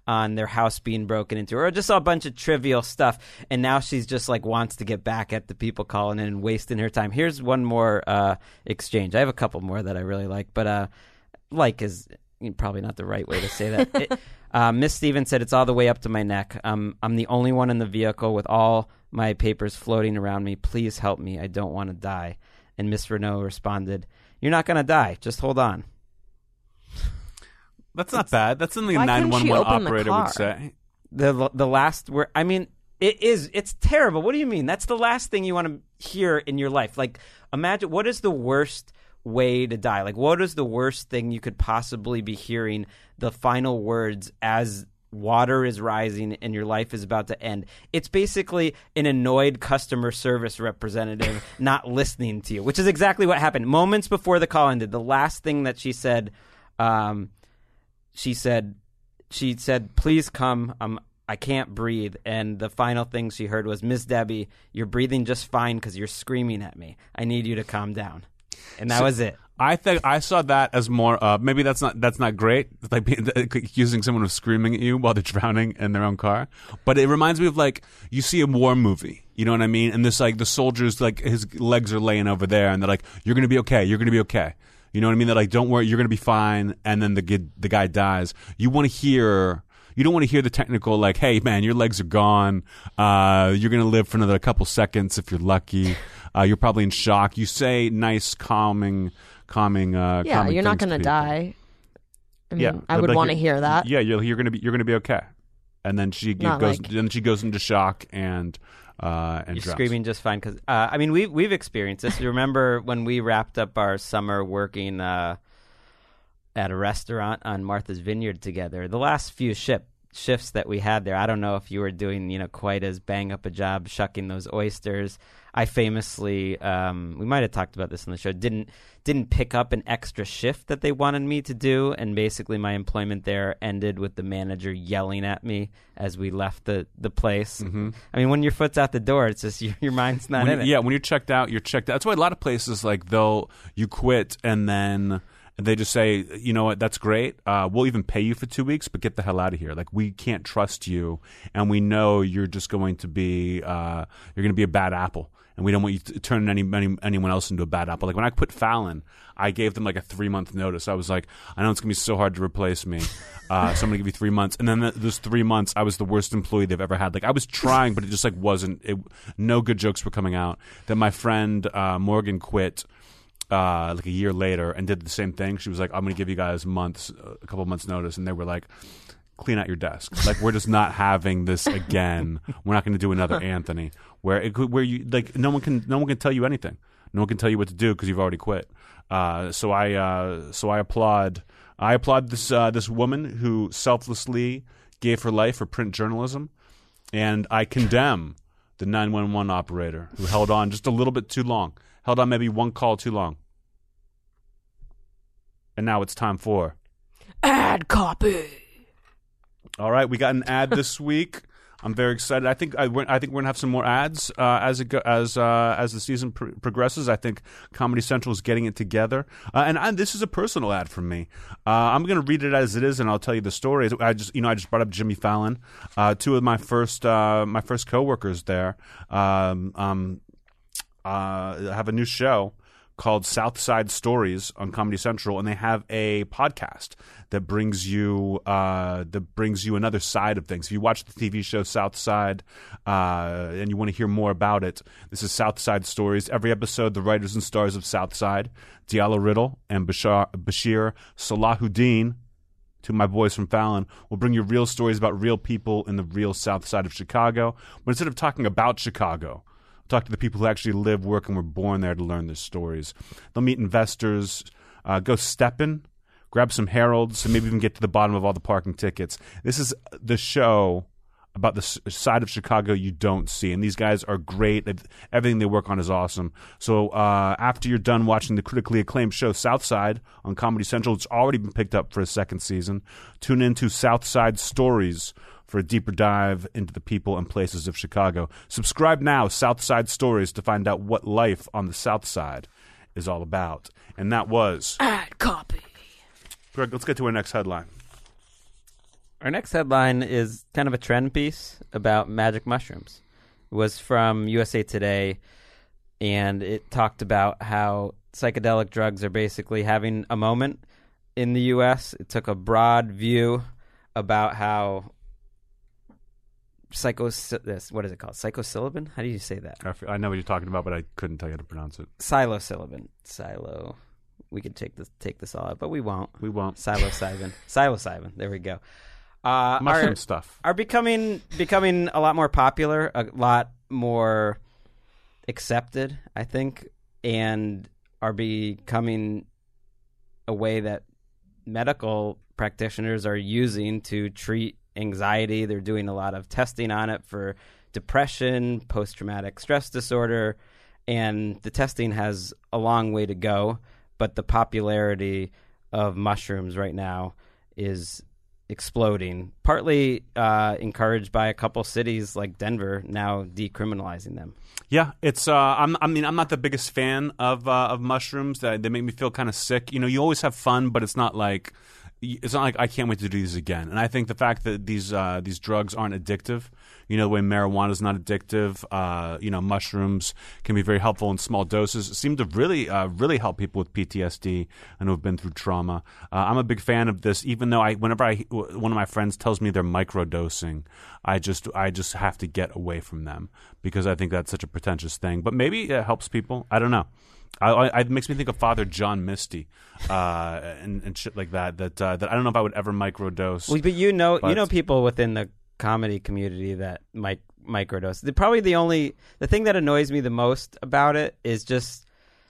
on their house being broken into, or just a bunch of trivial stuff. And now she's just like wants to get back at the people calling in and wasting her time. Here's one more exchange. I have a couple more that I really like, but like is probably not the right way to say that. Miss Stevens said, "It's all the way up to my neck. I'm the only one in the vehicle with all my papers floating around me. Please help me. I don't want to die." And Miss Renault responded, "You're not going to die. Just hold on." That's not bad. That's something a Why couldn't she 911 open the operator car? would say. The last word, I mean, it's terrible. What do you mean? That's the last thing you want to hear in your life. Like, imagine, what is the worst way to die? Like, what is the worst thing you could possibly be hearing the final words as water is rising and your life is about to end? It's basically an annoyed customer service representative not listening to you, which is exactly what happened. Moments before the call ended, the last thing that she said, she said, "Please come. I can't breathe." And the final thing she heard was, "Miss Debbie, you're breathing just fine because you're screaming at me. I need you to calm down." And that was it. I think I saw that as more. Maybe that's not great. It's like accusing someone of screaming at you while they're drowning in their own car. But it reminds me of like you see a war movie. You know what I mean? And this like the soldiers like his legs are laying over there, and they're like, "You're gonna be okay. You're gonna be okay." You know what I mean? They're like, "Don't worry, you're gonna be fine." And then the guy dies. You want to hear. You don't want to hear the technical like, "Hey man, your legs are gone. You're gonna live for another couple seconds if you're lucky. You're probably in shock." You say nice, calming. Yeah, you're not going to die. I mean, Yeah, I would like want to hear that. Yeah, you're gonna be okay. And then she goes. Like- Then she goes into shock and You're drops. screaming just fine because I mean we've experienced this. You remember when we wrapped up our summer working at a restaurant on Martha's Vineyard together? The last few shifts that we had there, I don't know if you were doing quite as bang up a job shucking those oysters. I famously, we might have talked about this on the show, didn't pick up an extra shift that they wanted me to do, and basically my employment there ended with the manager yelling at me as we left the place. Mm-hmm. I mean, when your foot's out the door, it's just your mind's not in it. Yeah, when you're checked out, you're checked out. That's why a lot of places like you quit and then they just say, "You know what, that's great. We'll even pay you for 2 weeks, but get the hell out of here. Like, we can't trust you, and we know you're just going to be you're going to be a bad apple, and we don't want you to turn anyone else into a bad apple." Like when I quit Fallon, I gave them like a 3-month notice. I was like, "I know it's going to be so hard to replace me, so I'm going to give you 3 months." And then those 3 months, I was the worst employee they've ever had. Like I was trying, but it just like wasn't. No good jokes were coming out. Then my friend Morgan quit. Like a year later and did the same thing. She was like, "I'm going to give you guys a couple months notice." And they were like, "Clean out your desk. Like, we're just not having this again. We're not going to do another Anthony where you like, no one can tell you anything. No one can tell you what to do because you've already quit." So I applaud this woman who selflessly gave her life for print journalism. And I condemn the 911 operator who held on just a little bit too long. Held on maybe one call too long. And now it's time for Ad copy. All right, we got an ad this week. I'm very excited. I think we're gonna have some more ads as the season progresses. I think Comedy Central is getting it together, and this is a personal ad from me. I'm gonna read it as it is, and I'll tell you the story. I just brought up Jimmy Fallon. Two of my first coworkers there have a new show called Southside Stories on Comedy Central, and they have a podcast that brings you another side of things. If you watch the TV show Southside and you want to hear more about it, this is Southside Stories. Every episode, the writers and stars of Southside, Diallo Riddle and Bashir Salahuddin, to my boys from Fallon, will bring you real stories about real people in the real South Side of Chicago. But instead of talking about Chicago, talk to the people who actually live, work, and were born there to learn their stories. They'll meet investors, go steppin', grab some Heralds, and maybe even get to the bottom of all the parking tickets. This is the show about the side of Chicago you don't see. And these guys are great. Everything they work on is awesome. So after you're done watching the critically acclaimed show Southside on Comedy Central, it's already been picked up for a second season. Tune into Southside Stories for a deeper dive into the people and places of Chicago. Subscribe now, Southside Stories, to find out what life on the South Side is all about. And that was Ad copy. Greg. Let's get to our next headline. Our next headline is kind of a trend piece about magic mushrooms. It was from USA Today, and it talked about how psychedelic drugs are basically having a moment in the U.S. It took a broad view about how what is it called? Psilocybin? How do you say that? I know what you're talking about, but I couldn't tell you how to pronounce it. Psilocybin. We could take this all out, but we won't. We won't. Psilocybin. There we go. Mushroom stuff are becoming a lot more popular, a lot more accepted, I think, and are becoming a way that medical practitioners are using to treat anxiety. They're doing a lot of testing on it for depression, post-traumatic stress disorder, and the testing has a long way to go, but the popularity of mushrooms right now is exploding, partly encouraged by a couple cities like Denver now decriminalizing them. Yeah, it's. I'm not the biggest fan of mushrooms. They make me feel kind of sick. You know, you always have fun, but it's not like I can't wait to do these again. And I think the fact that these drugs aren't addictive, you know, the way marijuana is not addictive, you know, mushrooms can be very helpful in small doses. Seem to really help people with PTSD and who have been through trauma. I'm a big fan of this, even though whenever one of my friends tells me they're microdosing, I just have to get away from them because I think that's such a pretentious thing. But maybe it helps people. I don't know. It makes me think of Father John Misty and shit like that. That I don't know if I would ever microdose. Well, but you know people within the comedy community that microdose. The thing that annoys me the most about it is just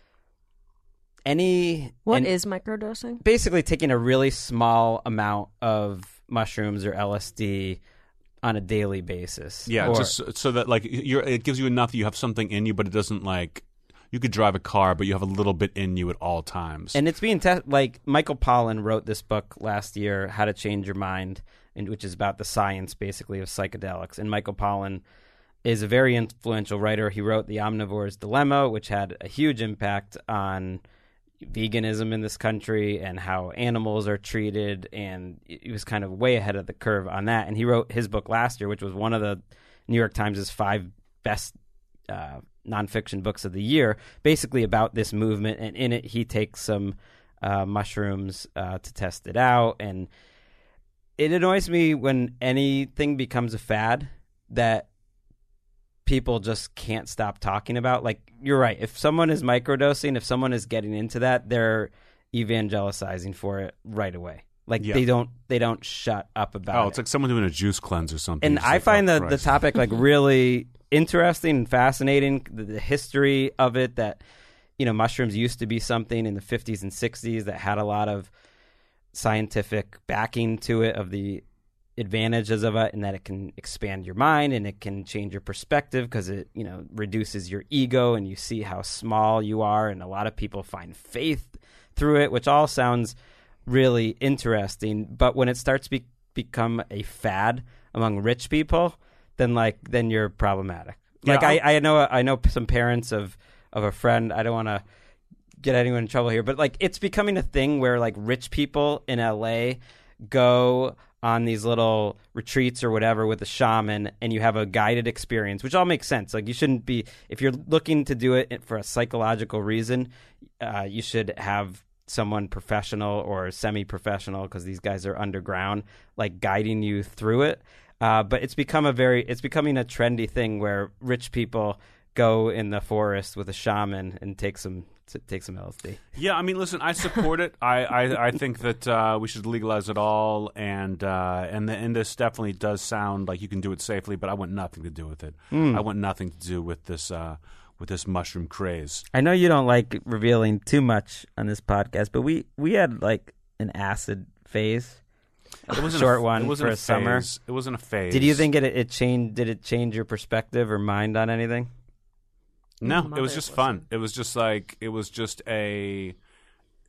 What is microdosing? Basically, taking a really small amount of mushrooms or LSD on a daily basis. Yeah, just so that like it gives you enough that you have something in you, but it doesn't like. You could drive a car, but you have a little bit in you at all times. And it's being like Michael Pollan wrote this book last year, How to Change Your Mind, which is about the science, basically, of psychedelics. And Michael Pollan is a very influential writer. He wrote The Omnivore's Dilemma, which had a huge impact on veganism in this country and how animals are treated. And he was kind of way ahead of the curve on that. And he wrote his book last year, which was one of the New York Times' 5 best nonfiction books of the year, basically about this movement. And in it, he takes some mushrooms to test it out. And it annoys me when anything becomes a fad that people just can't stop talking about. Like, you're right. If someone is microdosing, if someone is getting into that, they're evangelicizing for it right away. Like, they don't shut up about it. Oh, it's like someone doing a juice cleanse or something. And I find the topic like really interesting and fascinating, the history of it, that, you know, mushrooms used to be something in the 50s and 60s that had a lot of scientific backing to it, of the advantages of it, and that it can expand your mind and it can change your perspective because it, you know, reduces your ego and you see how small you are. And a lot of people find faith through it, which all sounds really interesting. But when it starts to become a fad among rich people, then you're problematic. Like, I know some parents of a friend. I don't want to get anyone in trouble here, but like, it's becoming a thing where like rich people in LA go on these little retreats or whatever with a shaman, and you have a guided experience, which all makes sense. Like, you shouldn't be, if you're looking to do it for a psychological reason, you should have someone professional or semi-professional, because these guys are underground, like guiding you through it. But it's becoming a trendy thing where rich people go in the forest with a shaman and take some LSD. Yeah, I mean, listen, I support it. I think that we should legalize it all, and this definitely does sound like you can do it safely. But I want nothing to do with it. I want nothing to do with this mushroom craze. I know you don't like revealing too much on this podcast, but we had like an acid phase. It wasn't short a, one it wasn't for a summer. phase. It wasn't a phase. Did you think it changed? Did it change your perspective or mind on anything? No, it was just fun. It was just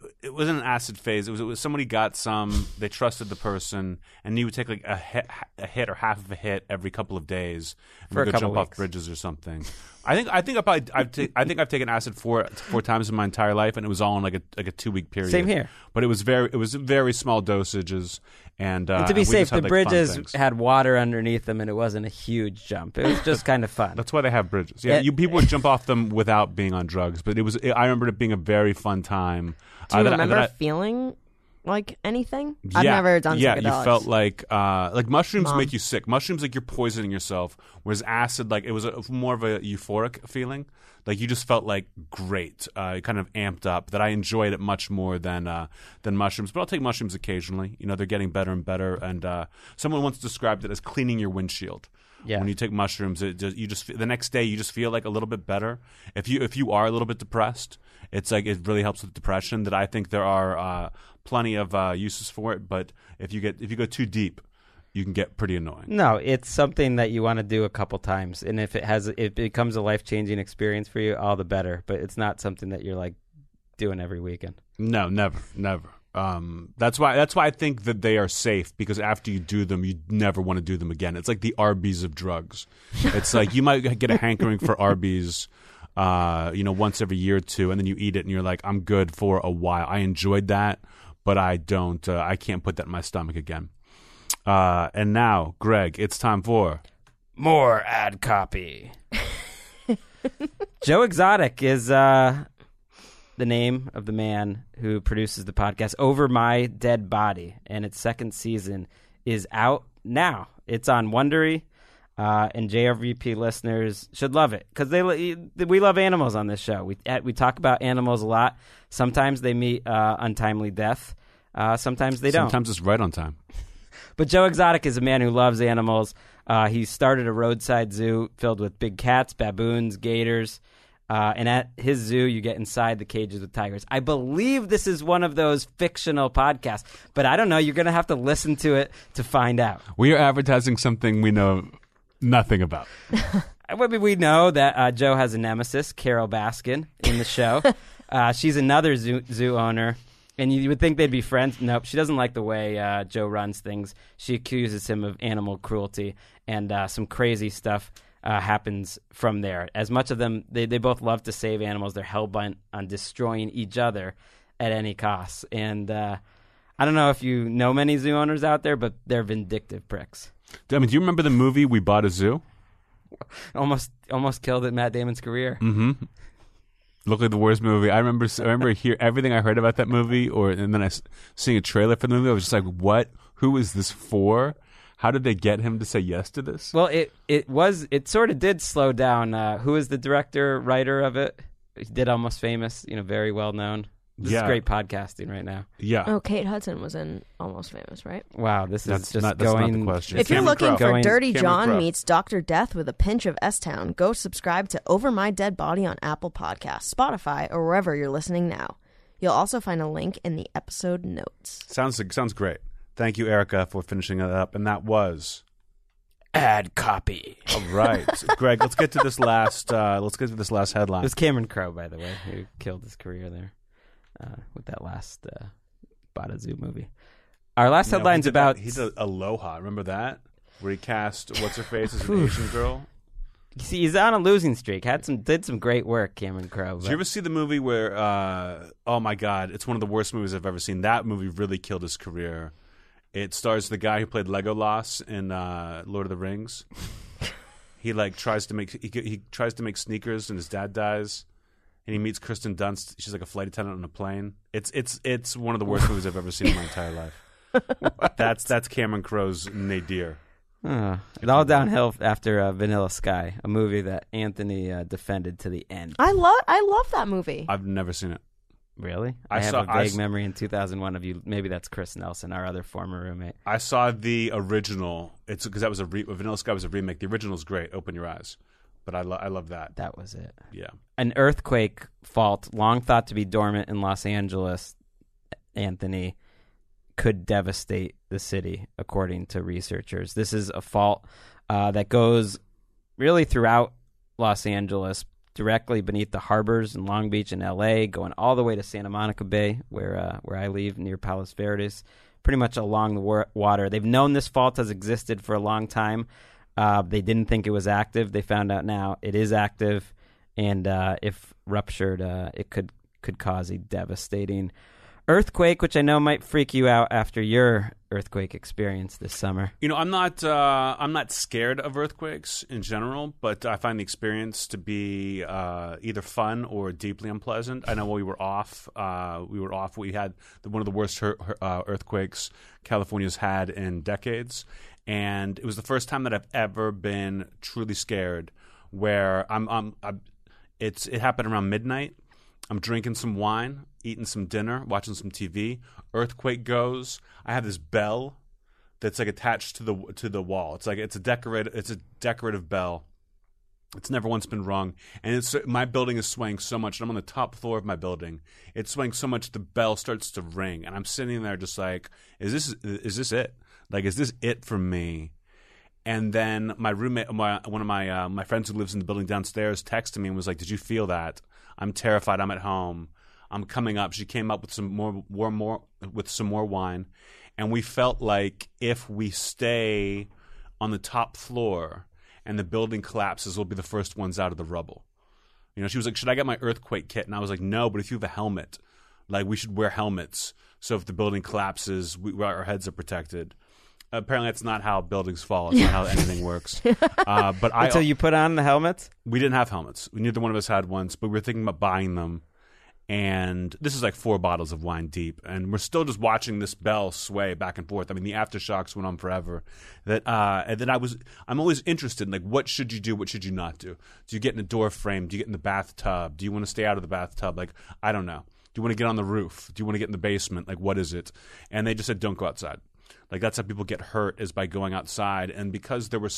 it wasn't an acid phase. It was somebody got some. They trusted the person, and you would take like a hit or half of a hit every couple of days and For a go couple jump off weeks. bridges or something. I think I've taken acid four times in my entire life, and it was all in like a 2-week period. Same here. But it was very small dosages, and And to be we safe, just had, the like, fun bridges things. had water underneath them, and it wasn't a huge jump. It was just kind of fun. That's why they have bridges. Yeah, people would jump off them without being on drugs, but I remember it being a very fun time. Do you that remember feeling like anything? I've Yeah, never done yeah, psychedelics. you felt like mushrooms Mom. make you sick. Mushrooms, like, you're poisoning yourself, whereas acid, like, it was more of a euphoric feeling. Like, you just felt like great, kind of amped up. That I enjoyed it much more than mushrooms. But I'll take mushrooms occasionally. You know, they're getting better and better. And someone once described it as cleaning your windshield. Yeah. When you take mushrooms, the next day you just feel like a little bit better. If you are a little bit depressed, it's like it really helps with depression. That I think there are plenty of uses for it. But if you go too deep, you can get pretty annoying. No, it's something that you want to do a couple times, and if it becomes a life-changing experience for you, all the better. But it's not something that you're like doing every weekend. No, never. That's why I think that they are safe, because after you do them, you never want to do them again. It's like the Arby's of drugs. It's like you might get a hankering for Arby's, once every year or two, and then you eat it and you're like, I'm good for a while. I enjoyed that, but I can't put that in my stomach again. And now, Greg, it's time for More ad copy. Joe Exotic is the name of the man who produces the podcast Over My Dead Body, and its second season is out now. It's on Wondery, and JRVP listeners should love it because we love animals on this show. We talk about animals a lot. Sometimes they meet untimely death. Sometimes they don't. Sometimes it's right on time. But Joe Exotic is a man who loves animals. He started a roadside zoo filled with big cats, baboons, gators. And at his zoo, you get inside the cages with tigers. I believe this is one of those fictional podcasts, but I don't know. You're going to have to listen to it to find out. We are advertising something we know nothing about. We know that Joe has a nemesis, Carol Baskin, in the show. She's another zoo owner. And you would think they'd be friends. Nope, she doesn't like the way Joe runs things. She accuses him of animal cruelty, and some crazy stuff happens from there. As much of them, they both love to save animals. They're hell-bent on destroying each other at any cost. And I don't know if you know many zoo owners out there, but they're vindictive pricks. I mean, do you remember the movie We Bought a Zoo? Almost killed Matt Damon's career. Mm-hmm. Looked like the worst movie. I remember everything I heard about that movie, and then seeing a trailer for the movie. I was just like, "What? Who is this for? How did they get him to say yes to this?" Well, it sort of did slow down. Who is the director, writer of it? He did Almost Famous. Very well known. This is great podcasting right now. Yeah. Oh, Kate Hudson was in Almost Famous, right? Wow, this is that's not the question. If you're Cameron looking Crowe. for Dirty Cameron John Crowe. meets Dr. Death with a pinch of S-Town, go subscribe to Over My Dead Body on Apple Podcasts, Spotify, or wherever you're listening now. You'll also find a link in the episode notes. Sounds great. Thank you, Erica, for finishing it up. And that was Ad copy. all right, Greg. Let's get to this last. Headline. It was Cameron Crowe, by the way, who killed his career there with that last Bada Zoo movie. Our last headline's about... He did Aloha. Remember that? Where he cast What's-Her-Face as an Asian girl? You see, he's on a losing streak. Did some great work, Cameron Crowe. Did you ever see the movie where, oh my God, it's one of the worst movies I've ever seen. That movie really killed his career. It stars the guy who played Legolas in Lord of the Rings. He tries to make sneakers, and his dad dies. And he meets Kristen Dunst. She's like a flight attendant on a plane. It's one of the worst movies I've ever seen in my entire life. That's Cameron Crowe's nadir. It all downhill after Vanilla Sky, a movie that Anthony defended to the end. I love that movie. I've never seen it. Really? I have a vague memory in 2001 of you. Maybe that's Chris Nelson, our other former roommate. I saw the original. It's because that was Vanilla Sky was a remake. The original's great. Open your eyes. But I love that. That was it. Yeah. An earthquake fault, long thought to be dormant in Los Angeles, Anthony, could devastate the city, according to researchers. This is a fault that goes really throughout Los Angeles, directly beneath the harbors in Long Beach and L.A., going all the way to Santa Monica Bay, where I live, near Palos Verdes, pretty much along the water. They've known this fault has existed for a long time. They didn't think it was active. They found out now it is active, and if ruptured, it could cause a devastating earthquake, which I know might freak you out after your earthquake experience this summer. I'm not scared of earthquakes in general, but I find the experience to be either fun or deeply unpleasant. I know while we were off. We had one of the worst earthquakes California's had in decades, and it was the first time that I've ever been truly scared. Where it happened around midnight. I'm drinking some wine, eating some dinner, watching some TV. Earthquake goes. I have this bell that's like attached to the wall. It's a decorative bell. It's never once been rung, and my building is swaying so much. And I'm on the top floor of my building. It's swaying so much the bell starts to ring, and I'm sitting there just like, is this it? Like, is this it for me? And then my roommate, one of my friends who lives in the building downstairs, texted me and was like, "Did you feel that? I'm terrified. I'm at home. I'm coming up." She came up with some more wine, and we felt like if we stay on the top floor and the building collapses, we'll be the first ones out of the rubble. She was like, "Should I get my earthquake kit?" And I was like, "No, but if you have a helmet, like we should wear helmets so if the building collapses, our heads are protected." Apparently, that's not how buildings fall. It's not how anything works. So you put on the helmets? We didn't have helmets. Neither one of us had ones, but we were thinking about buying them. And this is like 4 bottles of wine deep, and we're still just watching this bell sway back and forth. I mean, the aftershocks went on forever. And then I'm always interested in like, what should you do? What should you not do? Do you get in a door frame? Do you get in the bathtub? Do you want to stay out of the bathtub? Like, I don't know. Do you want to get on the roof? Do you want to get in the basement? Like, what is it? And they just said, don't go outside. Like, that's how people get hurt, is by going outside. And because there were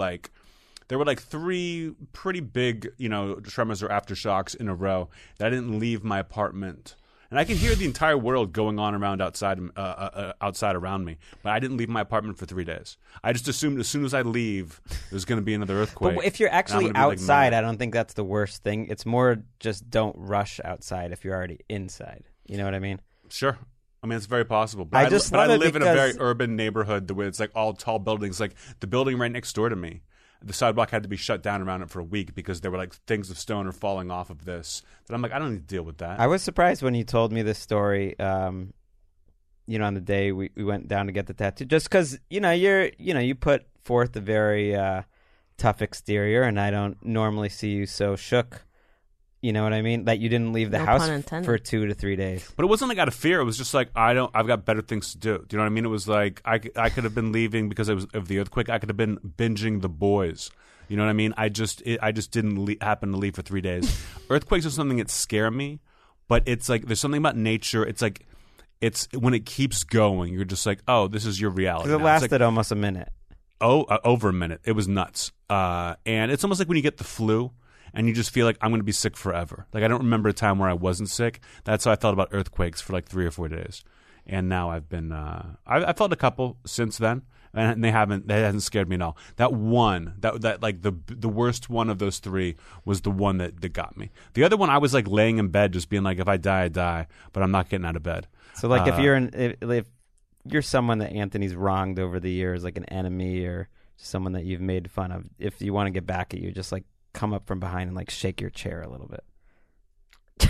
3 pretty big, tremors or aftershocks in a row, that I didn't leave my apartment. And I can hear the entire world going on around outside around me, but I didn't leave my apartment for 3 days. I just assumed as soon as I leave, there's going to be another earthquake. But if you're actually outside, I don't think that's the worst thing. It's more just don't rush outside if you're already inside. You know what I mean? Sure. I mean, it's very possible. But I live in a very urban neighborhood, the way it's like all tall buildings. Like the building right next door to me, the sidewalk had to be shut down around it for a week because there were like things of stone are falling off of this. That I'm like, I don't need to deal with that. I was surprised when you told me this story. On the day we went down to get the tattoo, just because you put forth a very tough exterior, and I don't normally see you so shook. You know what I mean? That you didn't leave the house for 2 to 3 days. But it wasn't like out of fear. It was just like, I've got better things to do. Do you know what I mean? It was like, I could have been leaving because of the earthquake. I could have been binging The Boys. You know what I mean? I just didn't happen to leave for 3 days. Earthquakes are something that scare me, but it's like, there's something about nature. It's like, it's when it keeps going, you're just like, oh, this is your reality. Because it lasted almost a minute. Over a minute. It was nuts. And it's almost like when you get the flu, and you just feel like I'm going to be sick forever. Like, I don't remember a time where I wasn't sick. That's how I felt about earthquakes for like 3 or 4 days. And now I've been, I felt a couple since then, and they hasn't scared me at all. That one, that like the worst one of those 3 was the one that got me. The other one, I was like laying in bed just being like, if I die, I die, but I'm not getting out of bed. So like if you're someone that Anthony's wronged over the years, like an enemy or someone that you've made fun of, if you want to get back at you, just like come up from behind and like shake your chair a little bit.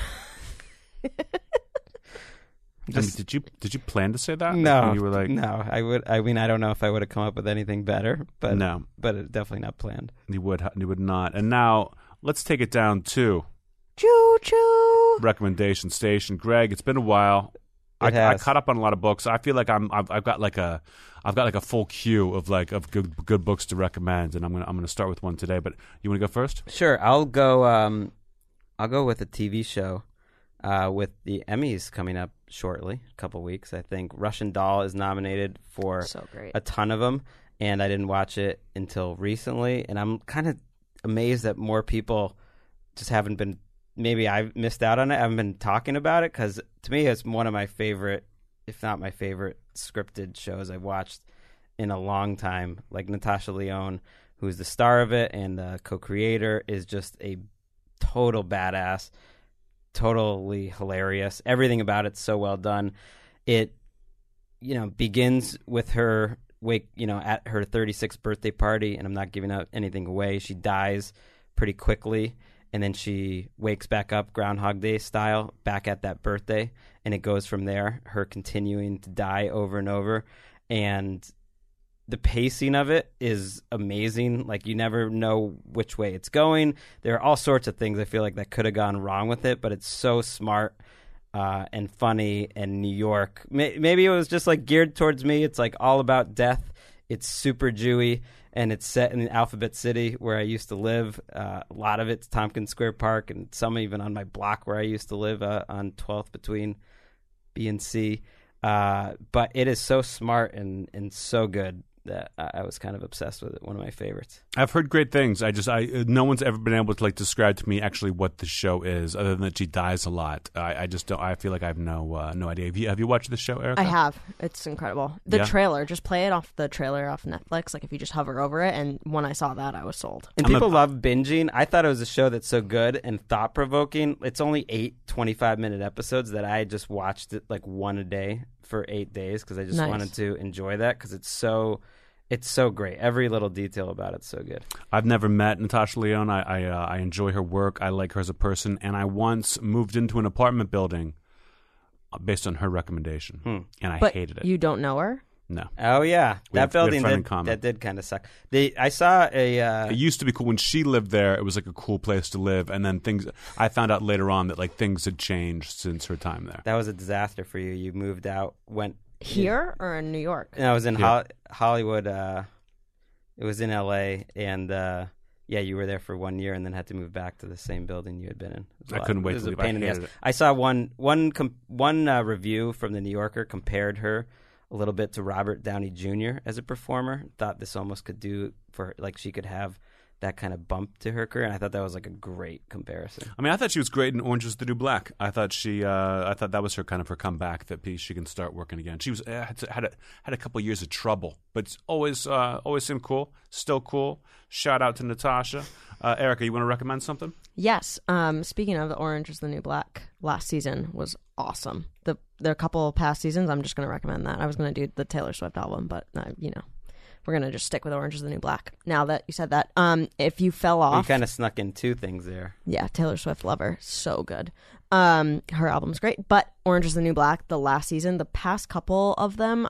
Did you plan to say that? No, you were like, no. I mean, I don't know if I would have come up with anything better, but no, but it's definitely not planned. You would not. And now let's take it down to Choo choo recommendation station. Greg, it's been a while. I caught up on a lot of books. I feel like I've got like a full queue of good books to recommend, and I'm gonna start with one today. But you want to go first? Sure, I'll go with a TV show with the Emmys coming up shortly, a couple weeks. I think Russian Doll is nominated for a ton of them, and I didn't watch it until recently, and I'm kind of amazed that more people just haven't been. Maybe I missed out on it. I haven't been talking about it because to me it's one of my favorite, if not my favorite, scripted shows I've watched in a long time. Like Natasha Lyonne, who's the star of it and the co-creator, is just a total badass, totally hilarious. Everything about it's so well done. It, begins with her at her 36th birthday party, and I'm not giving out anything away. She dies pretty quickly, and then she wakes back up Groundhog Day style back at that birthday, and it goes from there, her continuing to die over and over. And the pacing of it is amazing. Like, you never know which way it's going. There are all sorts of things I feel like that could have gone wrong with it, but it's so smart and funny. And New York, maybe it was just like geared towards me. It's like all about death. It's super Jewy, and it's set in Alphabet City where I used to live. A lot of it's Tompkins Square Park, and some even on my block where I used to live on 12th between B and C. But it is so smart and so good that I was kind of obsessed with it. One of my favorites. I've heard great things. No one's ever been able to describe to me actually what the show is, other than that she dies a lot. I just don't. I feel like I have no idea. Have you watched the show, Erica? I have. It's incredible. The trailer, just play it off the trailer off Netflix. Like, if you just hover over it, and when I saw that, I was sold. And people love binging. I thought it was a show that's so good and thought provoking. It's only 8 25-minute episodes that I just watched it like one a day for 8 days because I just wanted to enjoy that because it's so great. Every little detail about it's so good. I've never met Natasha Lyonne. I enjoy her work. I like her as a person, and I once moved into an apartment building based on her recommendation, and I hated it. You don't know her? No. Oh yeah, that building that did kind of suck. I saw a. It used to be cool when she lived there. It was like a cool place to live, and then I found out later on that things had changed since her time there. That was a disaster for you. You moved out, went here or in New York? No, I was in Hollywood. It was in L.A. and you were there for 1 year and then had to move back to the same building you had been in. I couldn't wait to leave. I hated it. I saw one review from the New Yorker compared her a little bit to Robert Downey Jr. as a performer. Thought this almost could do for she could have that kind of bump to her career, and I thought that was a great comparison. I mean, I thought she was great in Orange Is the New Black. I thought that was her kind of her comeback, that she can start working again. She was had a couple years of trouble, but always seemed cool, still cool. Shout out to Natasha. Erica, you want to recommend something? Yes. Speaking of, the Orange Is the New Black last season was awesome. The couple of past seasons, I'm just going to recommend that. I was going to do the Taylor Swift album, but we're going to just stick with Orange Is the New Black. Now that you said that, if you fell off... You kind of snuck in two things there. Yeah, Taylor Swift lover. So good. Her album's great. But Orange Is the New Black, the last season, the past couple of them,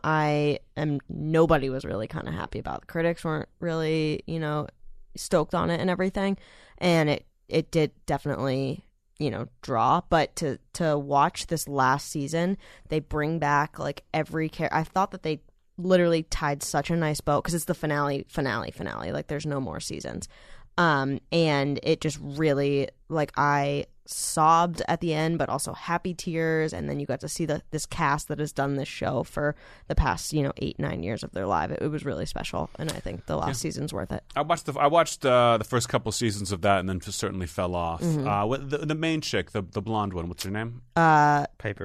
nobody was really kind of happy about. The critics weren't really, stoked on it and everything. And it did definitely... draw, but to watch this last season, they bring back every character. I thought that they literally tied such a nice bow because it's the finale. Like, there's no more seasons, and it just really I sobbed at the end, but also happy tears. And then you got to see this cast that has done this show for the past 8-9 years of their life. It was really special, and I think the last season's worth it. I watched the first couple seasons of that, and then just certainly fell off. The main chick, the blonde one, what's her name? Piper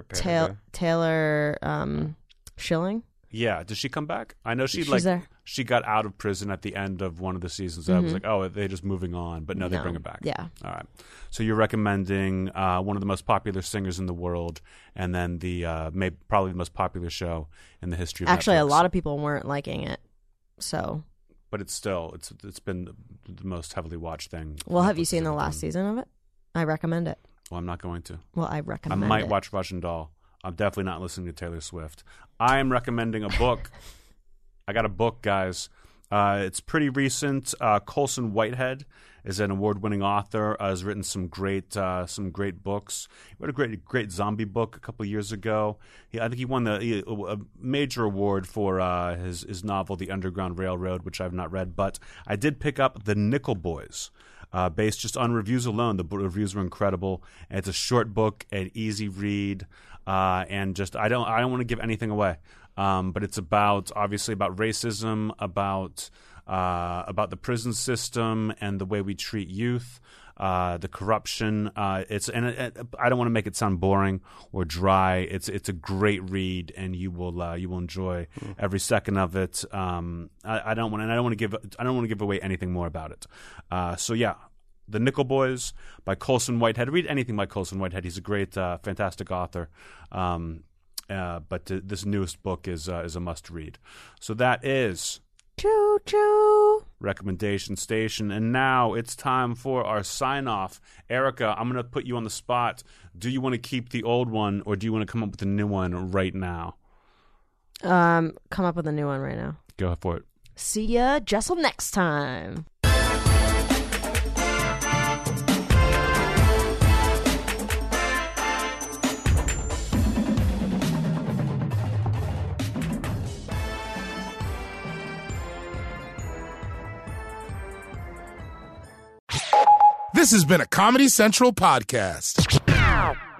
Taylor Schilling. Yeah, does she come back? I know She's there. She got out of prison at the end of one of the seasons. I was like, oh, they're just moving on, but no, they bring her back. Yeah. All right. So you're recommending one of the most popular singers in the world, and then probably the most popular show in the history of Actually, Netflix. a lot of people weren't liking it, so. But it's been the most heavily watched thing. Well, have you seen the last season of it? I recommend it. Well, I'm not going to. Well, I recommend it. I might watch Russian Doll. I'm definitely not listening to Taylor Swift. I am recommending a book. I got a book, guys. It's pretty recent. Colson Whitehead is an award-winning author. Has written some great books. He wrote a great zombie book a couple of years ago. I think he won a major award for his novel, The Underground Railroad, which I've not read. But I did pick up The Nickel Boys. Based just on reviews alone. The reviews were incredible. And it's a short book, an easy read, and just I don't want to give anything away. But it's obviously about racism, about the prison system and the way we treat youth, the corruption. I don't want to make it sound boring or dry. It's a great read, and you will enjoy every second of it. I don't want to give away anything more about it. So yeah, The Nickel Boys by Colson Whitehead. Read anything by Colson Whitehead. He's a great, fantastic author. But this newest book is a must-read. So that is Choo choo. Recommendation Station. And now it's time for our sign-off. Erica, I'm going to put you on the spot. Do you want to keep the old one, or do you want to come up with a new one right now? Come up with a new one right now. Go for it. See ya, Jessel, next time. This has been a Comedy Central podcast.